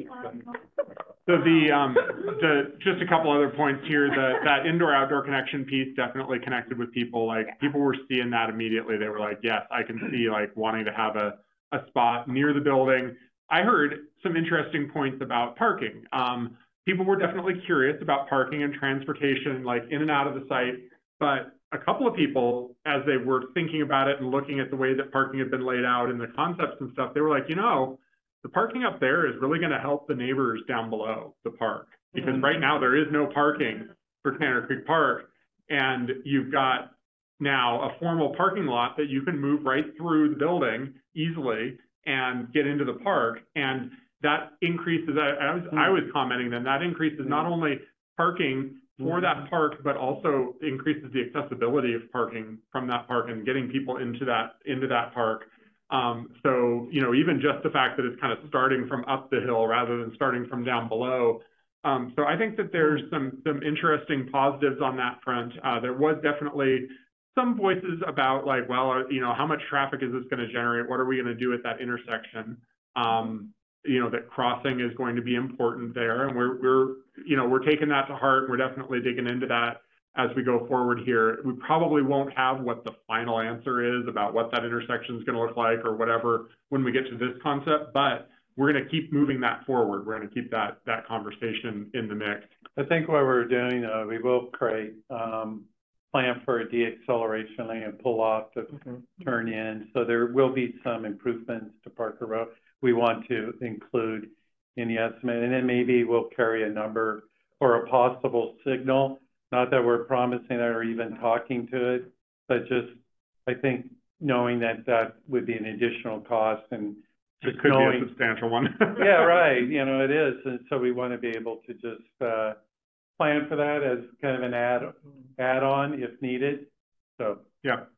Speaker 4: So the, um, the, just a couple other points here, the, that indoor-outdoor connection piece definitely connected with people, like, people were seeing that immediately, they were like, yes, I can see, like, wanting to have a, a spot near the building. I heard some interesting points about parking. Um, people were definitely curious about parking and transportation, like, in and out of the site, but a couple of people, as they were thinking about it and looking at the way that parking had been laid out and the concepts and stuff, they were like, you know, the parking up there is really going to help the neighbors down below the park. Because right now there is no parking for Tanner Creek Park. And you've got now a formal parking lot that you can move right through the building easily and get into the park. And that increases, I, I was, I was commenting then, that increases not only parking for that park, but also increases the accessibility of parking from that park and getting people into that, into that park. Um, so, you know, even just the fact that it's kind of starting from up the hill rather than starting from down below. Um, so I think that there's some, some interesting positives on that front. Uh, there was definitely some voices about like, well, you know, how much traffic is this going to generate? What are we going to do at that intersection? Um, you know, that crossing is going to be important there. And we're, we're, you know, we're taking that to heart. We're definitely digging into that as we go forward here. We probably won't have what the final answer is about what that intersection is going to look like or whatever when we get to this concept, but we're going to keep moving that forward. We're going to keep that, that conversation in the mix.
Speaker 3: I think what we're doing, uh, we will create, um, plan for a de-acceleration lane and pull off to turn in. So there will be some improvements to Parker Road we want to include in the estimate. And then maybe we'll carry a number or a possible signal. Not that we're promising that or even talking to it, but just, I think, knowing that that would be an additional cost and
Speaker 4: It
Speaker 3: just
Speaker 4: could
Speaker 3: knowing.
Speaker 4: be a substantial one.
Speaker 3: Yeah, right, you know, it is, and so we want to be able to just, uh, plan for that as kind of an add, add-on if needed, so.
Speaker 4: Yeah.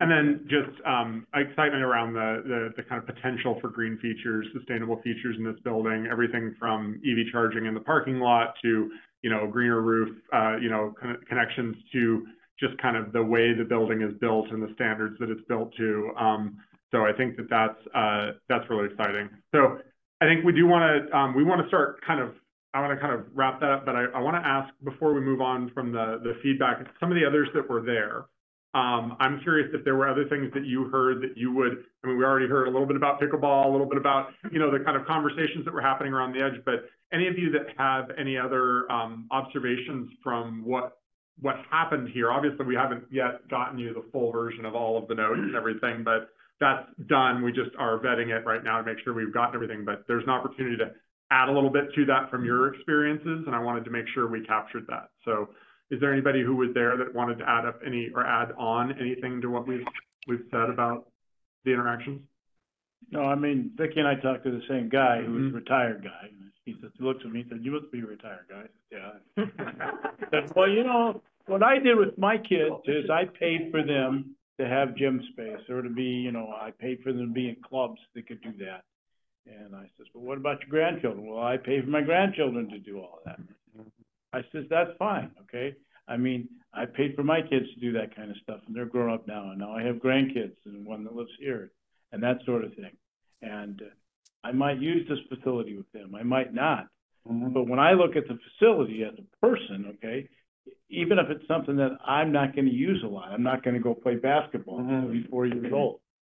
Speaker 4: And then just um, excitement around the, the, the kind of potential for green features, sustainable features in this building, everything from E V charging in the parking lot to, you know, greener roof, uh, you know, con connections to just kind of the way the building is built and the standards that it's built to. Um, so I think that that's, uh, that's really exciting. So I think we do want to, um, we want to start kind of, I want to kind of wrap that up, but I, I want to ask before we move on from the, the feedback, some of the others that were there. Um, I'm curious if there were other things that you heard that you would, I mean, we already heard a little bit about pickleball, a little bit about, you know, the kind of conversations that were happening around the edge, but any of you that have any other um, observations from what, what happened here? Obviously, we haven't yet gotten you the full version of all of the notes and everything, but that's done. We just are vetting it right now to make sure we've gotten everything, but there's an opportunity to add a little bit to that from your experiences, and I wanted to make sure we captured that. So is there anybody who was there that wanted to add up any or add on anything to what we've we've said about the interactions?
Speaker 6: No, I mean, Vicki and I talked to the same guy who was
Speaker 4: Mm-hmm.
Speaker 6: a retired guy. He said, he looks at me and said, "You must be a retired guy." I said, yeah. I said, well, you know, what I did with my kids is I paid for them to have gym space or to be, you know, I paid for them to be in clubs that could do that. And I says, well, what about your grandchildren? Well, I pay for my grandchildren to do all of that. I says, that's fine, okay? I mean, I paid for my kids to do that kind of stuff, and they're grown up now, and now I have grandkids and one that lives here, and that sort of thing. And uh, I might use this facility with them, I might not. Mm-hmm. But when I look at the facility as a person, okay, even if it's something that I'm not going to use a lot, I'm not going to go play basketball until mm-hmm. I'm four years old.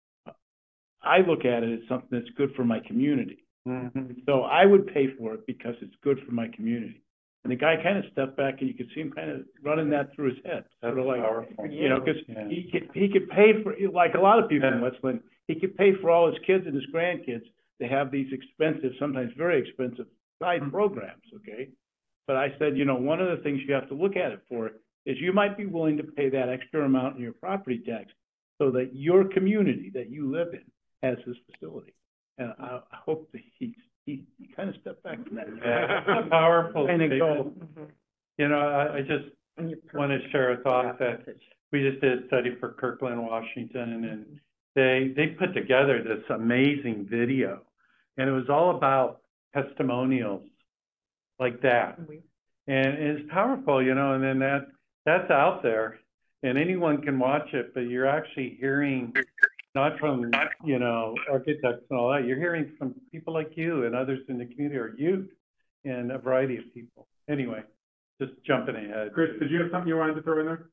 Speaker 6: I look at it as something that's good for my community. Mm-hmm. So I would pay for it because it's good for my community. And the guy kind of stepped back, and you could see him kind of running that through his head.
Speaker 3: That's
Speaker 6: sort of like,
Speaker 3: powerful.
Speaker 6: you know, because
Speaker 3: yeah.
Speaker 6: he could he could pay for, like a lot of people yeah. in Westland, he could pay for all his kids and his grandkids to have these expensive, sometimes very expensive side mm-hmm. programs. Okay, but I said, you know, one of the things you have to look at it for is you might be willing to pay that extra amount in your property tax so that your community that you live in has this facility. And I, I hope that he, he, he kind of stepped back from that.
Speaker 3: Yeah, it's a powerful
Speaker 6: and
Speaker 3: statement.
Speaker 6: go.
Speaker 3: You know, I, I just want to share a thought that we just did a study for Kirkland, Washington, and they, they put together this amazing video. And it was all about testimonials like that. And it's powerful, you know, and then that, that's out there. And anyone can watch it, but you're actually hearing not from, you know, architects and all that. You're hearing from people like you and others in the community, or you, and a variety of people. Anyway, just jumping ahead.
Speaker 4: Chris, did you have something you wanted to throw in there?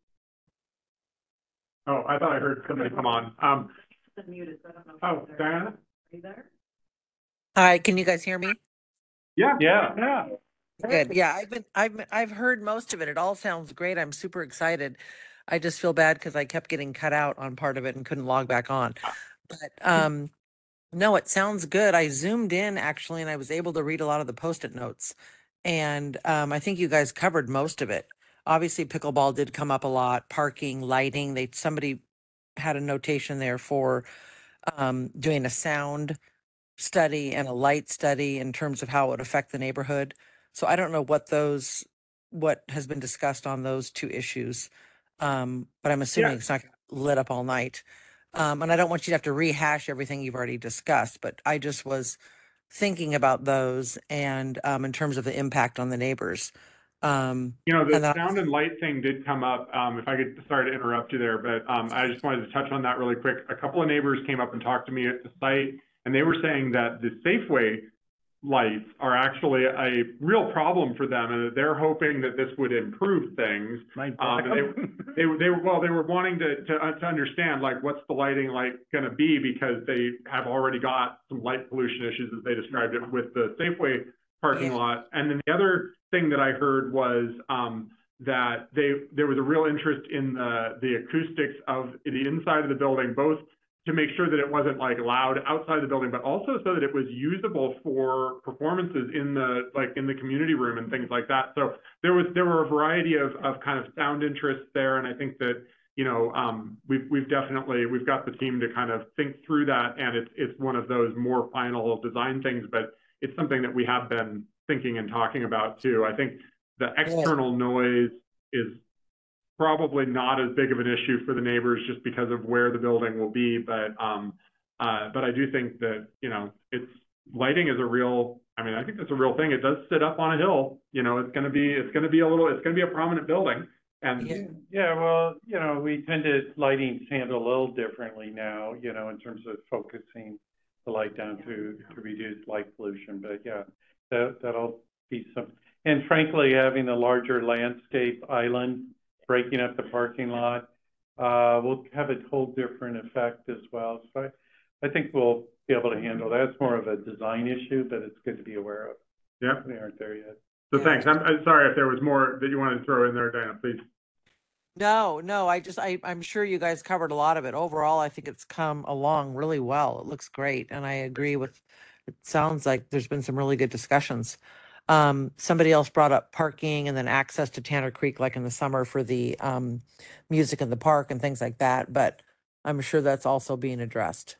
Speaker 4: Oh, I thought I heard somebody come on. Um,
Speaker 8: Muted, so I don't know if
Speaker 4: oh,
Speaker 8: you're there.
Speaker 4: Diana?
Speaker 8: Are you there?
Speaker 9: Hi, can you guys hear me?
Speaker 4: Yeah.
Speaker 3: Yeah.
Speaker 4: Yeah.
Speaker 9: Good. Yeah, I've been, I've, I've heard most of it. It all sounds great. I'm super excited. I just feel bad because I kept getting cut out on part of it and couldn't log back on. But um, no, it sounds good. I zoomed in actually, and I was able to read a lot of the Post-it notes. And um, I think you guys covered most of it. Obviously, pickleball did come up a lot. Parking, lighting. They somebody had a notation there for um, doing a sound study and a light study in terms of how it would affect the neighborhood. So I don't know what those, what has been discussed on those two issues. Um, but I'm assuming
Speaker 4: Yeah.
Speaker 9: it's not lit up all night. Um, and I don't want you to have to rehash everything you've already discussed, but I just was thinking about those and um, in terms of the impact on the neighbors. Um,
Speaker 4: You know, the
Speaker 9: and then-
Speaker 4: sound and light thing did come up. Um, if I could, sorry to interrupt you there, but um, I just wanted to touch on that really quick. A couple of neighbors came up and talked to me at the site, and they were saying that the Safeway lights are actually a real problem for them, and that they're hoping that this would improve things. Um, and they, they, they were, well, they were wanting to, to, uh, to understand, like, what's the lighting like going to be, because they have already got some light pollution issues, as they described it, with the Safeway parking
Speaker 9: Yeah.
Speaker 4: lot. And then the other thing that I heard was um, that they there was a real interest in the, the acoustics of the inside of the building, both to make sure that it wasn't like loud outside the building, but also so that it was usable for performances in the, like in the community room and things like that. So there was, there were a variety of, of kind of sound interests there. And I think that, you know, um, we've, we've definitely, we've got the team to kind of think through that. And it's, it's one of those more final design things, but it's something that we have been thinking and talking about too. I think the external noise is probably not as big of an issue for the neighbors just because of where the building will be, but, um, uh, but I do think that, you know, it's, lighting is a real, I mean, I think that's a real thing. It does sit up on a hill, you know, it's gonna be, it's gonna be a little, it's gonna be a prominent building. And
Speaker 9: Yeah.
Speaker 3: Yeah, well, you know, we tend to, lighting's handled a little differently now, you know, in terms of focusing the light down to, to reduce light pollution, but yeah, that, that'll be some, and frankly, having a larger landscape island, breaking up the parking lot, uh, will have a whole different effect as well. So I, I think we'll be able to handle that. It's more of a design issue, but it's good to be aware of.
Speaker 4: yeah,
Speaker 3: We aren't there yet.
Speaker 4: so
Speaker 9: Yeah.
Speaker 4: thanks. I'm, I'm sorry if there was more that you wanted to throw in there, Diana, please.
Speaker 9: No, no, I just, I, I'm sure you guys covered a lot of it. Overall, I think it's come along really well. It looks great. And I agree with, it sounds like there's been some really good discussions. Um, somebody else brought up parking and then access to Tanner Creek, like in the summer for the, um, music in the park and things like that. But I'm sure that's also being addressed.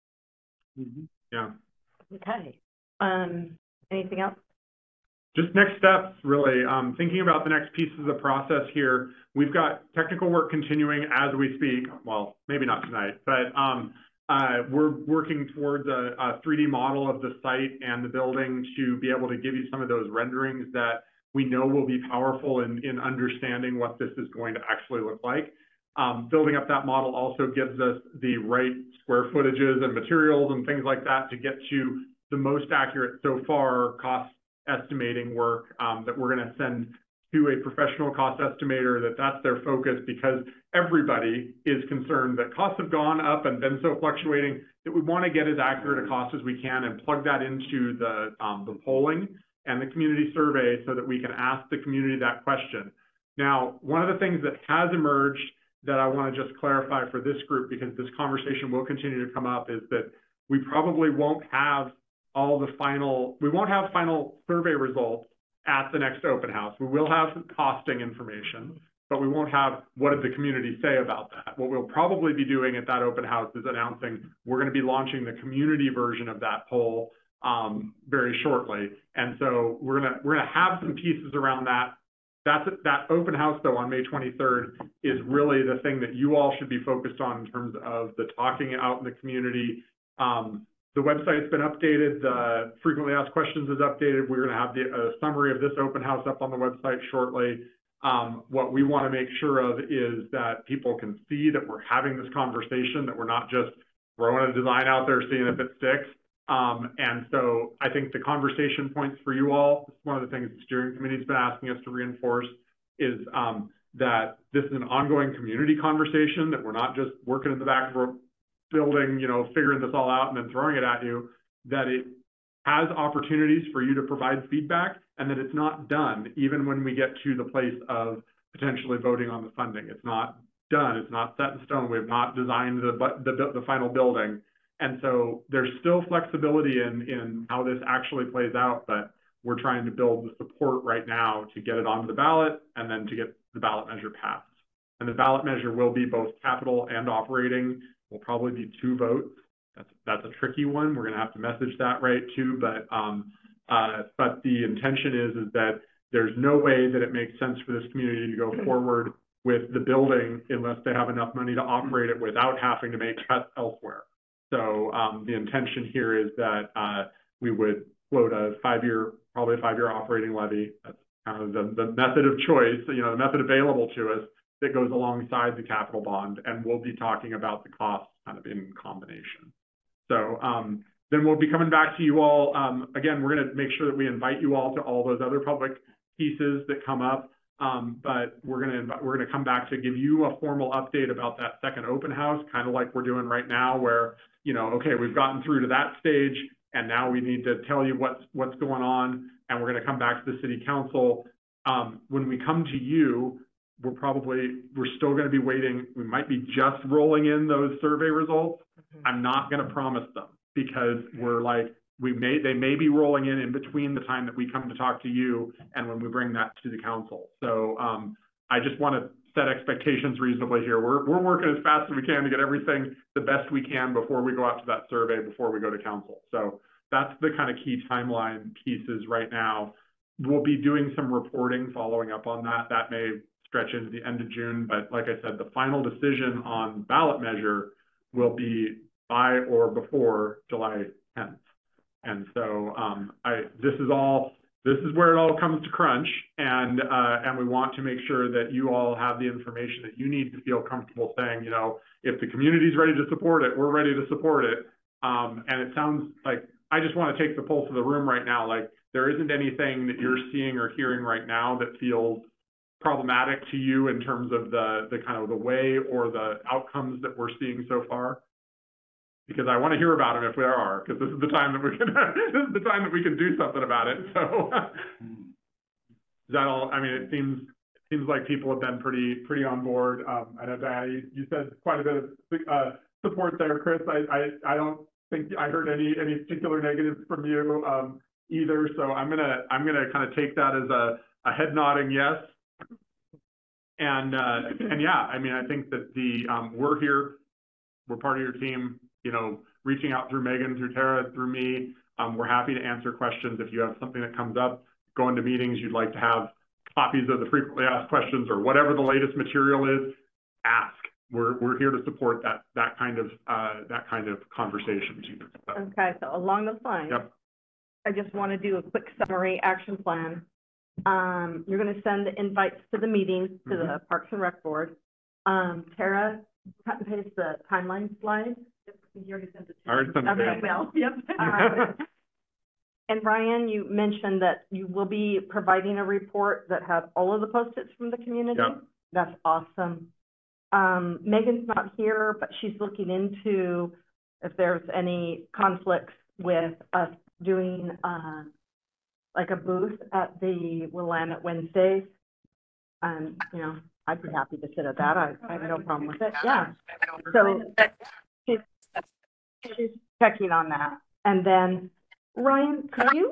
Speaker 4: Yeah.
Speaker 2: Okay, um, anything else?
Speaker 4: Just next steps, really. Um, thinking about the next pieces of the process here, we've got technical work continuing as we speak. Well, maybe not tonight, but um, uh, we're working towards a, a three D model of the site and the building to be able to give you some of those renderings that we know will be powerful in, in understanding what this is going to actually look like. Um, building up that model also gives us the right square footages and materials and things like that to get to the most accurate so far cost estimating work um, that we're going to send to a professional cost estimator, that that's their focus, because everybody is concerned that costs have gone up and been so fluctuating that we want to get as accurate a cost as we can and plug that into the, um, the polling and the community survey so that we can ask the community that question. Now, one of the things that has emerged that I want to just clarify for this group, because this conversation will continue to come up, is that we probably won't have all the final, we won't have final survey results at the next open house. We will have costing information, but we won't have what did the community say about that. What we'll probably be doing at that open house is announcing we're going to be launching the community version of that poll um, very shortly. And so we're gonna we're gonna have some pieces around that. That's that open house though on May twenty-third is really the thing that you all should be focused on in terms of the talking out in the community. Um, The website's been updated, the frequently asked questions is updated. We're gonna have the uh, summary of this open house up on the website shortly. Um, what we wanna make sure of is that people can see that we're having this conversation, that we're not just throwing a design out there, seeing if it sticks. Um, and so I think the conversation points for you all, this is one of the things the steering committee's been asking us to reinforce, is um, that this is an ongoing community conversation, that we're not just working in the back of a building, you know, figuring this all out and then throwing it at you, that it has opportunities for you to provide feedback, and that it's not done even when we get to the place of potentially voting on the funding. It's not done. It's not set in stone. We have not designed the, the, the final building. And so there's still flexibility in, in how this actually plays out, but we're trying to build the support right now to get it onto the ballot and then to get the ballot measure passed. And the ballot measure will be both capital and operating. Will probably be two votes. That's that's a tricky one. We're gonna have to message that right too. But um, uh, but the intention is is that there's no way that it makes sense for this community to go forward with the building unless they have enough money to operate it without having to make cuts elsewhere. So um, the intention here is that uh, we would float a five-year, probably a five-year operating levy. That's kind of the, the method of choice, you know, the method available to us that goes alongside the capital bond, and we'll be talking about the costs kind of in combination. So um, then we'll be coming back to you all. Um, again, we're going to make sure that we invite you all to all those other public pieces that come up. Um, but we're going to we're going to come back to give you a formal update about that second open house, kind of like we're doing right now, where you know, okay, we've gotten through to that stage, and now we need to tell you what's what's going on, and we're going to come back to the city council. Um, when we come to you, we're probably we're still going to be waiting. We might be just rolling in those survey results. Mm-hmm. I'm not going to promise them because we're like. We may, they may be rolling in in between the time that we come to talk to you and when we bring that to the council. So um, I just want to set expectations reasonably here. We're, we're working as fast as we can to get everything the best we can before we go out to that survey, before we go to council. So that's the kind of key timeline pieces right now. We'll be doing some reporting following up on that. That may stretch into the end of June. But like I said, the final decision on ballot measure will be by or before July tenth. And so um, I, this is all, this is where it all comes to crunch, and uh, and we want to make sure that you all have the information that you need to feel comfortable saying, you know, if the community's ready to support it, we're ready to support it. Um, and it sounds like, I just want to take the pulse of the room right now. Like, there isn't anything that you're seeing or hearing right now that feels problematic to you in terms of the the kind of the way or the outcomes that we're seeing so far. Because I want to hear about them if there are, because this is the time that we can this is the time that we can do something about it. So is that all? I mean, it seems it seems like people have been pretty pretty on board. Um, I know Diana, you, you said quite a bit of uh, support there, Chris. I, I I don't think I heard any any particular negatives from you um, either. So I'm gonna I'm gonna kind of take that as a a head nodding yes. And uh, and yeah, I mean, I think that the um, we're here, we're part of your team. You know, reaching out through Megan, through Tara, through me. Um, we're happy to answer questions. If you have something that comes up, go into meetings, you'd like to have copies of the frequently asked questions or whatever the latest material is, ask. We're we're here to support that that kind of uh, that kind of conversation too. So.
Speaker 2: Okay, so along those lines,
Speaker 4: Yep.
Speaker 2: I just want to do a quick summary action plan. Um, you're going to send the invites to the meetings to
Speaker 4: Mm-hmm.
Speaker 2: the Parks and Rec Board. Um, Tara, cut and paste the timeline slide. You already sent it to
Speaker 4: I already sent it to
Speaker 2: Okay,
Speaker 4: you.
Speaker 2: well, yep. Um, and Ryan, you mentioned that you will be providing a report that has all of the post-its from the community.
Speaker 4: Yep.
Speaker 2: That's awesome. Um, Megan's not here, but she's looking into if there's any conflicts with us doing, uh, like a booth at the Willamette Wednesdays. Um, you know, I'd be happy to sit at that. I, I have no problem with it. Yeah. So she's, she's checking on that. And then, Ryan, could you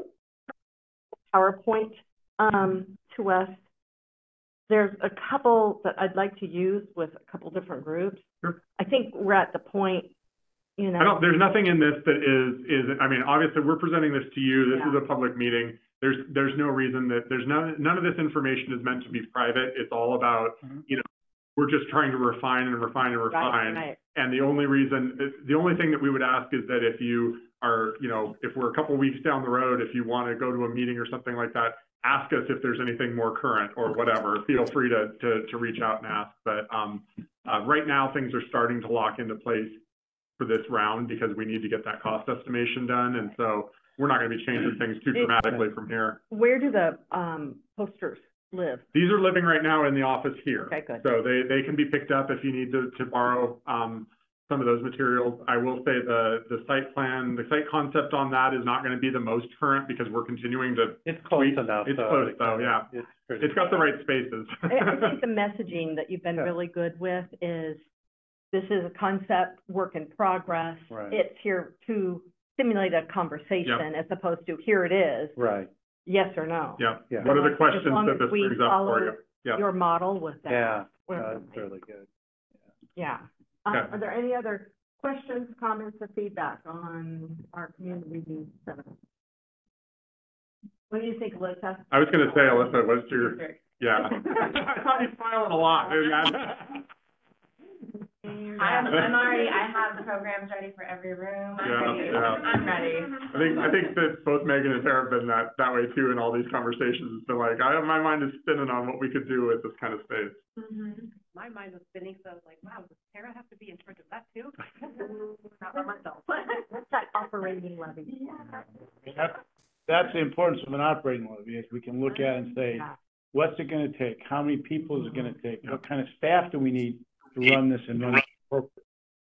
Speaker 2: PowerPoint um, to us? There's a couple that I'd like to use with a couple different groups.
Speaker 4: Sure.
Speaker 2: I think we're at the point, you know.
Speaker 4: I don't, there's nothing in this that is, is, I mean, obviously we're presenting this to you. This
Speaker 2: Yeah.
Speaker 4: is a public meeting. There's, there's no reason that, there's none, none of this information is meant to be private. It's all about,
Speaker 1: Mhm.
Speaker 4: you know, we're just trying to refine and refine and refine.
Speaker 2: Right, right.
Speaker 4: And the only reason, the only thing that we would ask is that if you are, you know, if we're a couple weeks down the road, if you want to go to a meeting or something like that, ask us if there's anything more current or whatever. Feel free to, to, to reach out and ask. But um, uh, right now, things are starting to lock into place for this round because we need to get that cost estimation done. And so we're not going to be changing things too dramatically from here.
Speaker 2: Where do the um, posters live?
Speaker 4: These are living right now in the office here.
Speaker 2: Okay, good.
Speaker 4: So they, they can be picked up if you need to, to borrow um, some of those materials. I will say the, the site plan, the site concept on that is not going to be the most current because we're continuing to.
Speaker 3: It's close
Speaker 4: tweak.
Speaker 3: enough.
Speaker 4: It's
Speaker 3: though.
Speaker 4: close though, yeah.
Speaker 3: It's pretty.
Speaker 4: It's got the right spaces.
Speaker 2: I, I think the messaging that you've been
Speaker 3: Yeah.
Speaker 2: really good with is this is a concept, work in progress.
Speaker 3: Right.
Speaker 2: It's here to stimulate a conversation as opposed to here it is,
Speaker 3: Right.
Speaker 2: yes or no.
Speaker 4: Yeah.
Speaker 3: Yeah.
Speaker 4: What are the
Speaker 2: As
Speaker 4: questions
Speaker 2: long
Speaker 4: that
Speaker 2: as
Speaker 4: this
Speaker 2: we
Speaker 4: brings up
Speaker 2: follow
Speaker 4: for you? Yeah.
Speaker 2: Your model with that.
Speaker 3: Yeah.
Speaker 2: We're
Speaker 3: That's
Speaker 2: fine.
Speaker 3: really good.
Speaker 2: Yeah. Uh,
Speaker 4: Okay.
Speaker 2: Are there any other questions, comments, or feedback on our community news center? What do you think, Alyssa?
Speaker 4: I was going to say, Alyssa, what's your, yeah. I thought you smiling a lot.
Speaker 8: I'm, I'm already, I have programs ready for every room. I'm
Speaker 4: Yeah,
Speaker 8: ready.
Speaker 4: yeah.
Speaker 8: I'm ready.
Speaker 4: I think, I think that both Megan and Tara have been that, that way too in all these conversations. It's been like, I, my mind is spinning on what we could do with this kind of space.
Speaker 8: Mm-hmm. My mind was spinning, so I was like, wow, does Tara have to be in charge of that too? Not by myself.
Speaker 2: What's that operating levy?
Speaker 6: That's, that's the importance of an operating levy, is we can look at and say,
Speaker 2: Yeah.
Speaker 6: what's it gonna take? How many people is it gonna take? What kind of staff do we need to run this and run it appropriately?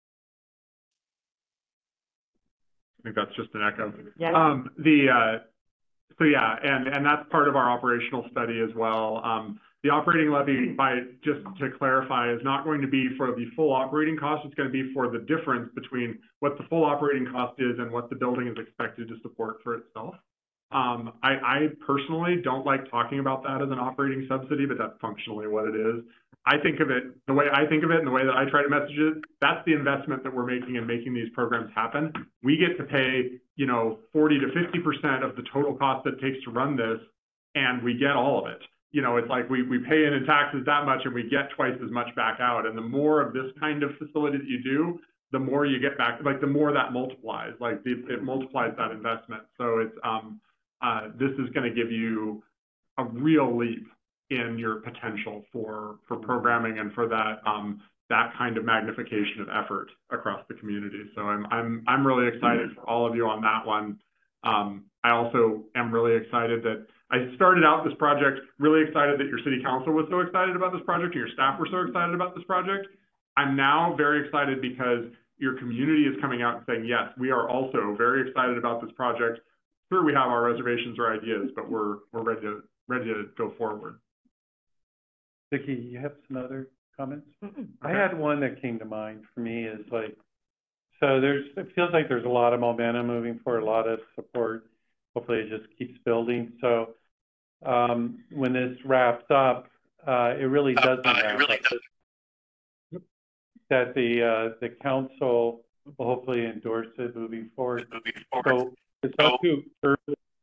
Speaker 4: I think that's just an echo.
Speaker 2: Yeah.
Speaker 4: Um, the, uh, so yeah, and, and that's part of our operational study as well. Um, the operating levy, by, just to clarify, is not going to be for the full operating cost. It's going to be for the difference between what the full operating cost is and what the building is expected to support for itself. Um, I, I personally don't like talking about that as an operating subsidy, but that's functionally what it is. I think of it, the way I think of it and the way that I try to message it, that's the investment that we're making in making these programs happen. We get to pay, you know, forty to fifty percent of the total cost that it takes to run this, and we get all of it. you know, it's like we, we pay in in taxes that much and we get twice as much back out. And the more of this kind of facility that you do, the more you get back, like the more that multiplies, like it, it multiplies that investment. So it's, um, uh, this is going to give you a real leap in your potential for, for programming and for that, um, that kind of magnification of effort across the community. So I'm, I'm, I'm really excited for all of you on that one. Um, I also am really excited that I started out this project really excited that your city council was so excited about this project and your staff were so excited about this project. I'm now very excited because your community is coming out and saying, yes, we are also very excited about this project. Sure, we have our reservations or ideas, but we're, we're ready to, ready to go forward.
Speaker 3: Vicki, you have some other comments?
Speaker 2: Mm-mm.
Speaker 3: I had one that came to mind for me is like, so there's, it feels like there's a lot of momentum moving forward, a lot of support. Hopefully it just keeps building. So um, when this wraps up, uh, it really doesn't
Speaker 5: Uh,
Speaker 3: wrap
Speaker 5: it really
Speaker 3: up.
Speaker 5: does.
Speaker 3: That the, uh, the council will hopefully endorse it moving forward.
Speaker 5: Moving forward.
Speaker 3: So it's not too early.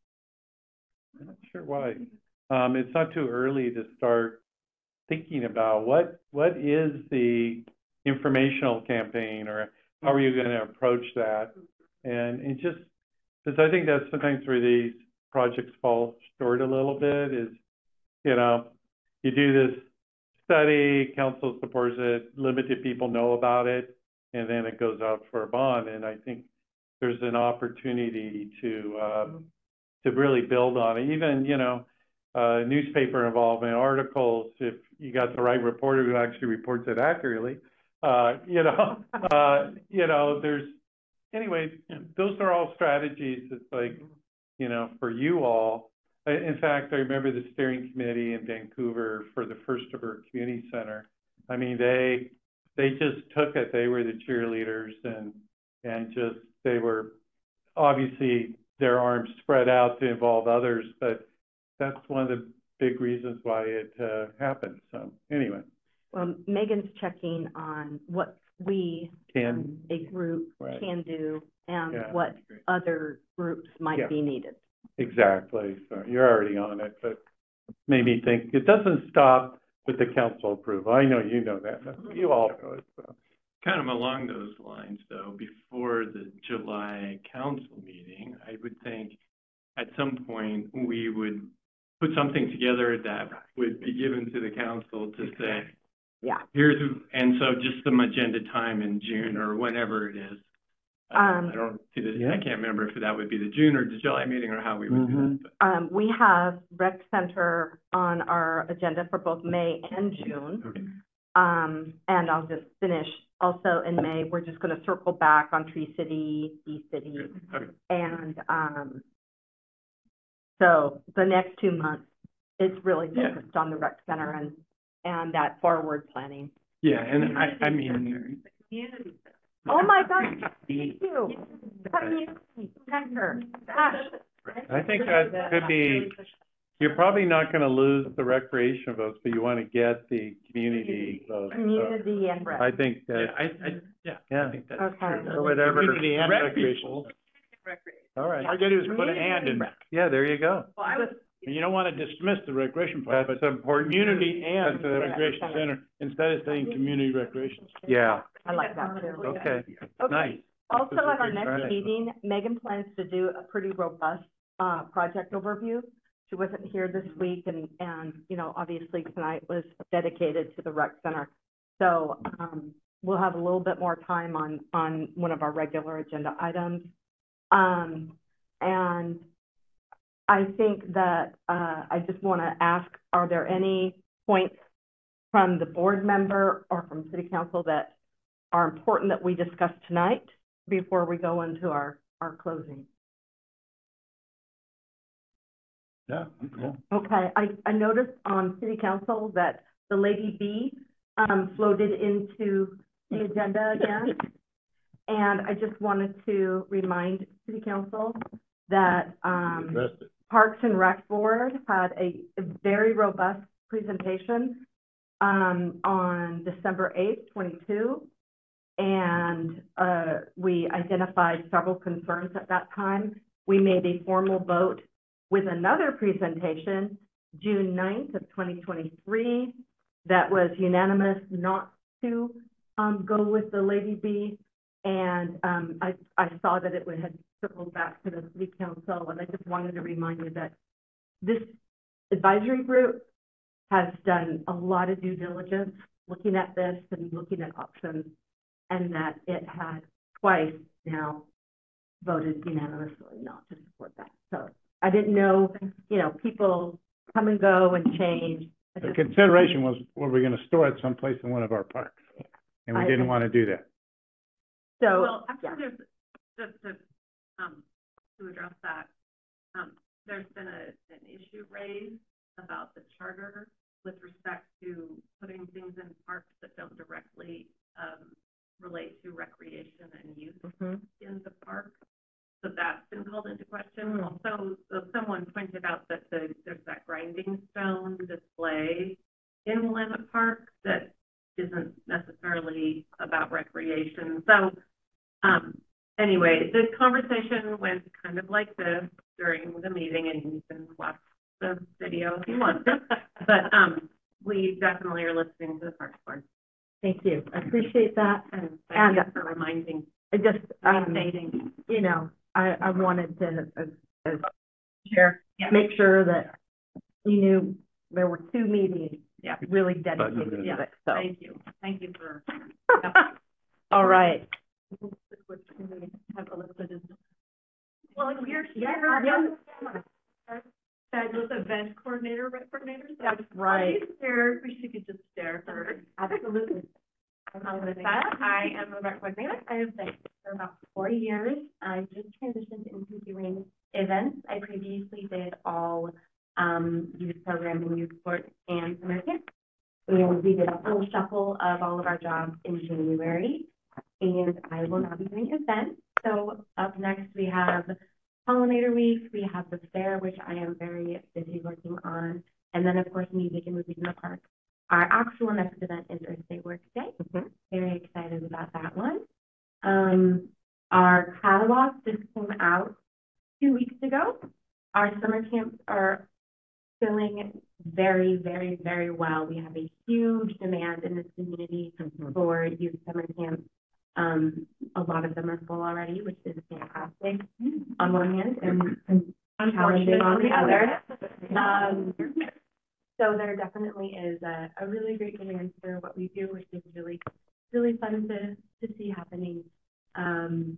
Speaker 3: I'm not sure why. Um, it's not too early to start thinking about what, what is the informational campaign, or how are you going to approach that? And, and just, because I think that's sometimes where these projects fall short a little bit is, you know, you do this study, council supports it, limited people know about it, and then it goes out for a bond. And I think there's an opportunity to, uh, to really build on it. Even, you know, uh, newspaper involvement, articles, if you got the right reporter who actually reports it accurately, uh, you know, uh, you know, there's, anyway, those are all strategies. It's like, you know, for you all. In fact, I remember the steering committee in Vancouver for the First Ever Community Center. I mean, they, they just took it. They were the cheerleaders, and, and just, they were obviously their arms spread out to involve others, but that's one of the big reasons why it uh, happened. So anyway.
Speaker 2: Well, Megan's checking on what we,
Speaker 3: Can,
Speaker 2: um, a group
Speaker 3: right.
Speaker 2: can do and
Speaker 3: Yeah.
Speaker 2: what other groups might
Speaker 3: Yeah.
Speaker 2: be needed.
Speaker 3: Exactly. So you're already on it, but made me think it doesn't stop with the council approval. I know you know that. You all know it. So.
Speaker 7: Kind of along those lines, though, before the July council meeting, I would think at some point we would put something together that would be given to the council to say,
Speaker 2: Yeah.
Speaker 7: here's, and so just some agenda time in June or whenever it is. I don't,
Speaker 2: Um,
Speaker 7: I don't see this,
Speaker 3: yeah.
Speaker 7: I can't remember if that would be the June or the July meeting or how we would do
Speaker 3: Mhm.
Speaker 7: that. But
Speaker 2: Um, we have rec center on our agenda for both May and June.
Speaker 7: Okay.
Speaker 2: Um, and I'll just finish. Also in May, we're just gonna circle back on Tree City, East City,
Speaker 7: Okay.
Speaker 2: and, um, so the next two months, it's really
Speaker 7: Yeah.
Speaker 2: focused on the rec center and, and that forward planning.
Speaker 7: Yeah, and I, I mean,
Speaker 8: Community.
Speaker 2: Oh my gosh, thank you. Community center, gosh.
Speaker 3: I think that could be, you're probably not going to lose the recreation votes, but you want to get the community votes. So
Speaker 2: Community and rec.
Speaker 3: I think
Speaker 7: yeah,
Speaker 3: that,
Speaker 7: I, I, yeah,
Speaker 3: Yeah.
Speaker 7: I think that's
Speaker 2: Okay.
Speaker 7: true.
Speaker 3: or whatever.
Speaker 6: Community and
Speaker 7: Rec
Speaker 6: recreation.
Speaker 7: people.
Speaker 3: All right.
Speaker 6: All you gotta do is put a hand in there.
Speaker 3: Yeah, there you go.
Speaker 8: Well, I was,
Speaker 6: And you don't wanna dismiss the recreation part,
Speaker 3: That's
Speaker 6: but
Speaker 3: important.
Speaker 6: community and
Speaker 3: That's a-
Speaker 6: recreation center, instead of saying community recreation.
Speaker 3: Yeah,
Speaker 2: I like that too.
Speaker 3: okay,
Speaker 2: Okay.
Speaker 3: nice.
Speaker 2: Also, at our
Speaker 3: Right.
Speaker 2: next meeting, Megan plans to do a pretty robust, uh, project overview. She wasn't here this week and, and, you know, obviously tonight was dedicated to the rec center. So, um, we'll have a little bit more time on, on one of our regular agenda items. Um, and I think that, uh, I just want to ask, are there any points from the board member or from city council that are important that we discuss tonight before we go into our, our closing?
Speaker 3: Yeah, cool.
Speaker 2: Okay, I, I noticed on city council that the Lady B, um, floated into the agenda again. And I just wanted to remind city council that, um,
Speaker 6: Addressed it.
Speaker 2: Parks and Rec Board had a, a very robust presentation, um, on December eighth, twenty-two. And, uh, we identified several concerns at that time. We made a formal vote with another presentation June ninth of twenty twenty-three, that was unanimous not to, um, go with the Lady B. And, um, I, I saw that it had circled back to the city council, and I just wanted to remind you that this advisory group has done a lot of due diligence looking at this and looking at options, and that it had twice now voted unanimously not to support that. So I didn't know, you know, people come and go and change. I
Speaker 1: The
Speaker 2: just-
Speaker 1: consideration was, were we gonna store it someplace in one of our parks? And we
Speaker 2: I-
Speaker 1: didn't wanna do that.
Speaker 2: So,
Speaker 8: Well,
Speaker 2: yeah.
Speaker 8: actually, there's, just to, um, to address that, um, there's been a, an issue raised about the charter with respect to putting things in parks that don't directly, um, relate to recreation and use
Speaker 2: Mhm.
Speaker 8: in the park. So that's been called into question.
Speaker 2: Mm.
Speaker 8: Also, uh, someone pointed out that the, there's that grinding stone display in Willamette Park that isn't necessarily about recreation. So, um, anyway, the conversation went kind of like this during the meeting, and you can watch the video if you want to. But, um, we definitely are listening to the Parks Board.
Speaker 2: Thank you. I appreciate that.
Speaker 8: And
Speaker 2: And-
Speaker 8: thank you for reminding,
Speaker 2: I just, um,
Speaker 8: restating.
Speaker 2: you know, I, I wanted to, as, as chair,
Speaker 8: Yeah.
Speaker 2: make sure that you knew there were two meetings
Speaker 8: Yeah.
Speaker 2: really dedicated to
Speaker 8: Yeah.
Speaker 2: it, so.
Speaker 8: Thank you. Thank you for.
Speaker 2: All right.
Speaker 8: Have elicited.
Speaker 2: Well, you're
Speaker 8: here.
Speaker 2: Yeah.
Speaker 8: Fabulous event coordinator, rep coordinator. so
Speaker 2: That's right.
Speaker 8: Here, we should could just stare for.
Speaker 2: Absolutely.
Speaker 10: I'm Alyssa. I am a rep coordinator. I have been for about four years. I just transitioned into doing events. I previously did all um, youth programming, youth sports, and summer camp. And we did a full shuffle of all of our jobs in January. And I will now be doing events. So up next we have Pollinator Week. We have the fair, which I am very busy working on. And then, of course, music and movies in the park. Our actual next event is Earth Day Work Day.
Speaker 2: Mhm.
Speaker 10: Very excited about that one. Um, our catalog just came out two weeks ago. Our summer camps are filling very, very, very well. We have a huge demand in this community
Speaker 2: Mhm.
Speaker 10: for youth summer camps. Um, a lot of them are full already, which is fantastic on one hand and, and challenging on the other. Um, so there definitely is a, a really great demand for what we do, which is really, really fun to, to see happening. Um,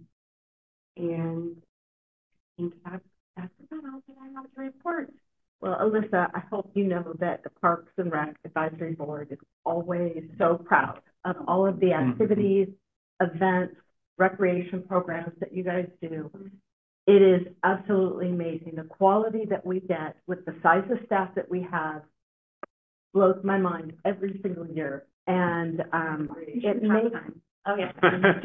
Speaker 10: and I think that's, that's about all that I have to report.
Speaker 2: Well, Alyssa, I hope you know that the Parks and Rec Advisory Board is always so proud of all of the activities, events, recreation programs that you guys do. It is absolutely amazing. The quality that we get with the size of staff that we have blows my mind every single year. And, um, it makes.
Speaker 10: Oh, yeah.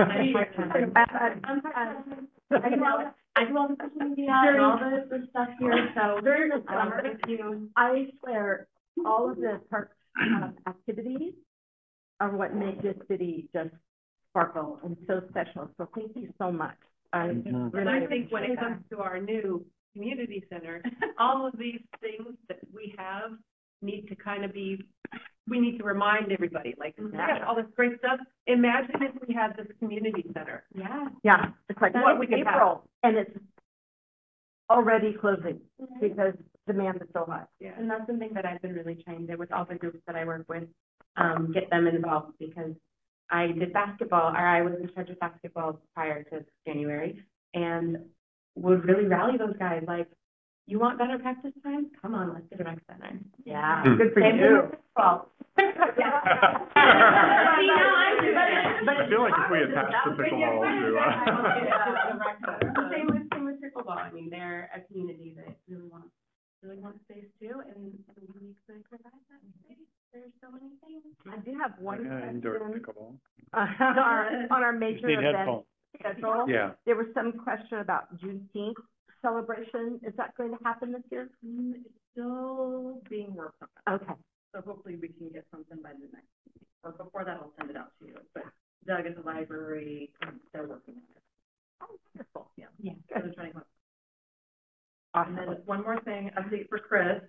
Speaker 10: I do all, I do all the social media and all the, the stuff here, so.
Speaker 2: During the
Speaker 10: um,
Speaker 2: summer,
Speaker 10: if you,
Speaker 2: I swear, all of the park, um, activities are what make this city just sparkle and so special. So thank you so much. I
Speaker 3: Mhm.
Speaker 2: really
Speaker 8: And I think when it
Speaker 2: appreciate
Speaker 8: comes to our new community center, all of these things that we have need to kind of be, we need to remind everybody, like, we got all this great stuff. Imagine if we had this community center.
Speaker 10: yeah.
Speaker 2: that. Yeah, it's like,
Speaker 8: That
Speaker 2: what,
Speaker 8: we
Speaker 2: we
Speaker 8: could have.
Speaker 2: April, and it's already closing because demand is so high.
Speaker 8: Yeah.
Speaker 10: And that's something that I've been really trying to, with all the groups that I work with, um, get them involved, because I did basketball, or I was in charge of basketball prior to January, and would really rally those guys, like, you want better practice time? Come on, let's get a rec center.
Speaker 2: Yeah,
Speaker 3: Hmm.
Speaker 2: good for
Speaker 10: Same
Speaker 2: you.
Speaker 10: with football.
Speaker 4: I feel like if we attach the pickleball to, uh.
Speaker 10: Same with, same with pickleball. I mean, they're a community that really wants, really wants space too, and we could provide that space. There's so many things.
Speaker 2: I do have one
Speaker 3: Yeah, indoor
Speaker 2: question
Speaker 3: pickleball.
Speaker 2: on our, on our
Speaker 1: Just
Speaker 2: major
Speaker 1: need
Speaker 2: event
Speaker 1: headphones.
Speaker 2: schedule.
Speaker 3: Yeah.
Speaker 2: There was some question about Juneteenth celebration. Is that going to happen this year?
Speaker 8: Mm, It's still being worked on,
Speaker 2: Okay.
Speaker 8: so hopefully we can get something by the next meeting. So before that, I'll send it out to you, but Doug at the library, um, they're working on it.
Speaker 2: Oh, wonderful.
Speaker 8: Yeah.
Speaker 10: Yeah.
Speaker 8: So they're trying to-
Speaker 2: Awesome.
Speaker 8: And then one more thing, update for Chris.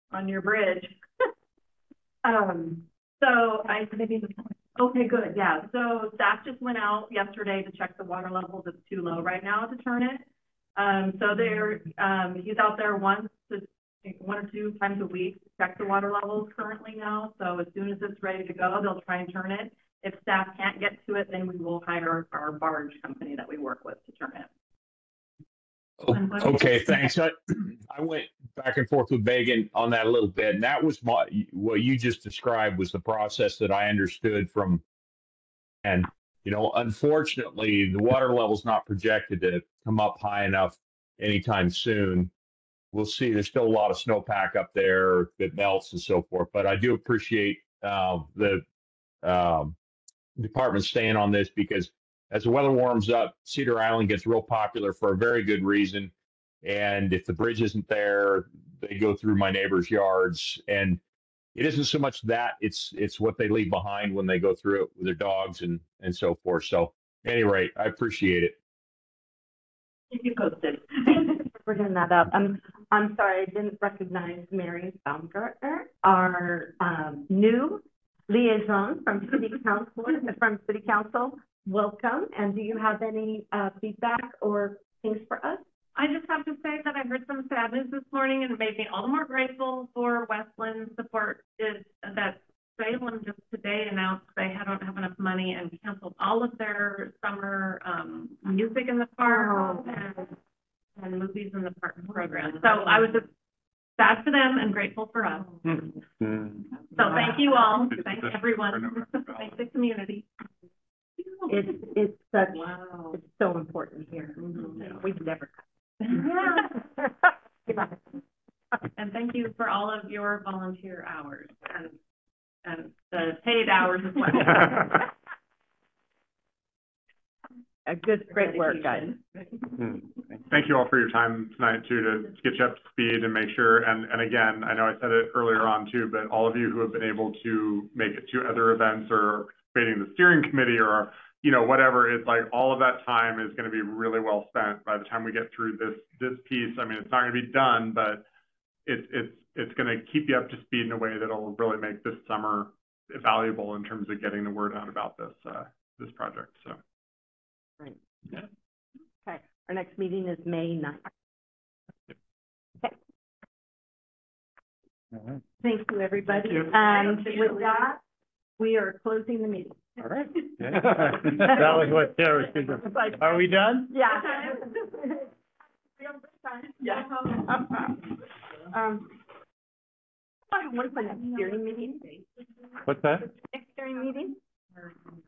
Speaker 2: on your bridge. Um, so I, okay, good, yeah. So staff just went out yesterday to check the water levels. It's too low right now to turn it. Um, so they're, um, he's out there once to, one or two times a week to check the water levels currently now. So as soon as it's ready to go, they'll try and turn it. If staff can't get to it, then we will hire our barge company that we work with to turn it.
Speaker 5: Oh, okay, thanks. I, I went back and forth with Megan on that a little bit, and that was my, what you just described was the process that I understood from, and, you know, unfortunately, the water level's not projected to come up high enough anytime soon. We'll see. There's still a lot of snowpack up there that melts and so forth, but I do appreciate uh, the um, department staying on this, because as the weather warms up, Cedar Island gets real popular for a very good reason. And if the bridge isn't there, they go through my neighbors' yards. And it isn't so much that, it's it's what they leave behind when they go through it with their dogs and, and so forth. So at any rate, I appreciate it.
Speaker 2: Keep you posted. We're bringing that up. I'm, I'm sorry, I didn't recognize Mary Baumgartner, our um, new liaison from City Council, from City Council. Welcome, and do you have any uh, feedback or things for us?
Speaker 8: I just have to say that I heard some sad news this morning, and it made me all the more grateful for Westland's support. Is that Salem just today announced they don't have enough money and canceled all of their summer um, music in the park
Speaker 2: Oh.
Speaker 8: and, and movies in the park program. So I was just sad for them and grateful for us.
Speaker 3: Mm.
Speaker 8: So thank you all. Thank everyone. Thank the community.
Speaker 2: It's, it's such, it's so important here. Mm-hmm. We've never
Speaker 8: And thank you for all of your volunteer hours and, and the paid hours as well.
Speaker 2: A good, great work, guys.
Speaker 4: Thank you all for your time tonight too, to get you up to speed and make sure, and, and again, I know I said it earlier on too, but all of you who have been able to make it to other events or participating in the steering committee or, you know, whatever, it's like all of that time is going to be really well spent by the time we get through this, this piece. I mean, it's not going to be done, but it's, it's, it's going to keep you up to speed in a way that'll really make this summer valuable in terms of getting the word out about this, uh, this project, so.
Speaker 2: Right. Yeah. Okay, our next meeting is May ninth. Okay.
Speaker 1: All
Speaker 2: Thank you, everybody.
Speaker 4: Thank you.
Speaker 2: And with that, we are closing the meeting.
Speaker 1: right. That was what Sarah was thinking. Are we done?
Speaker 2: Yeah. Yeah. Um, when's the next steering meeting?
Speaker 3: What's that?
Speaker 2: Next steering meeting?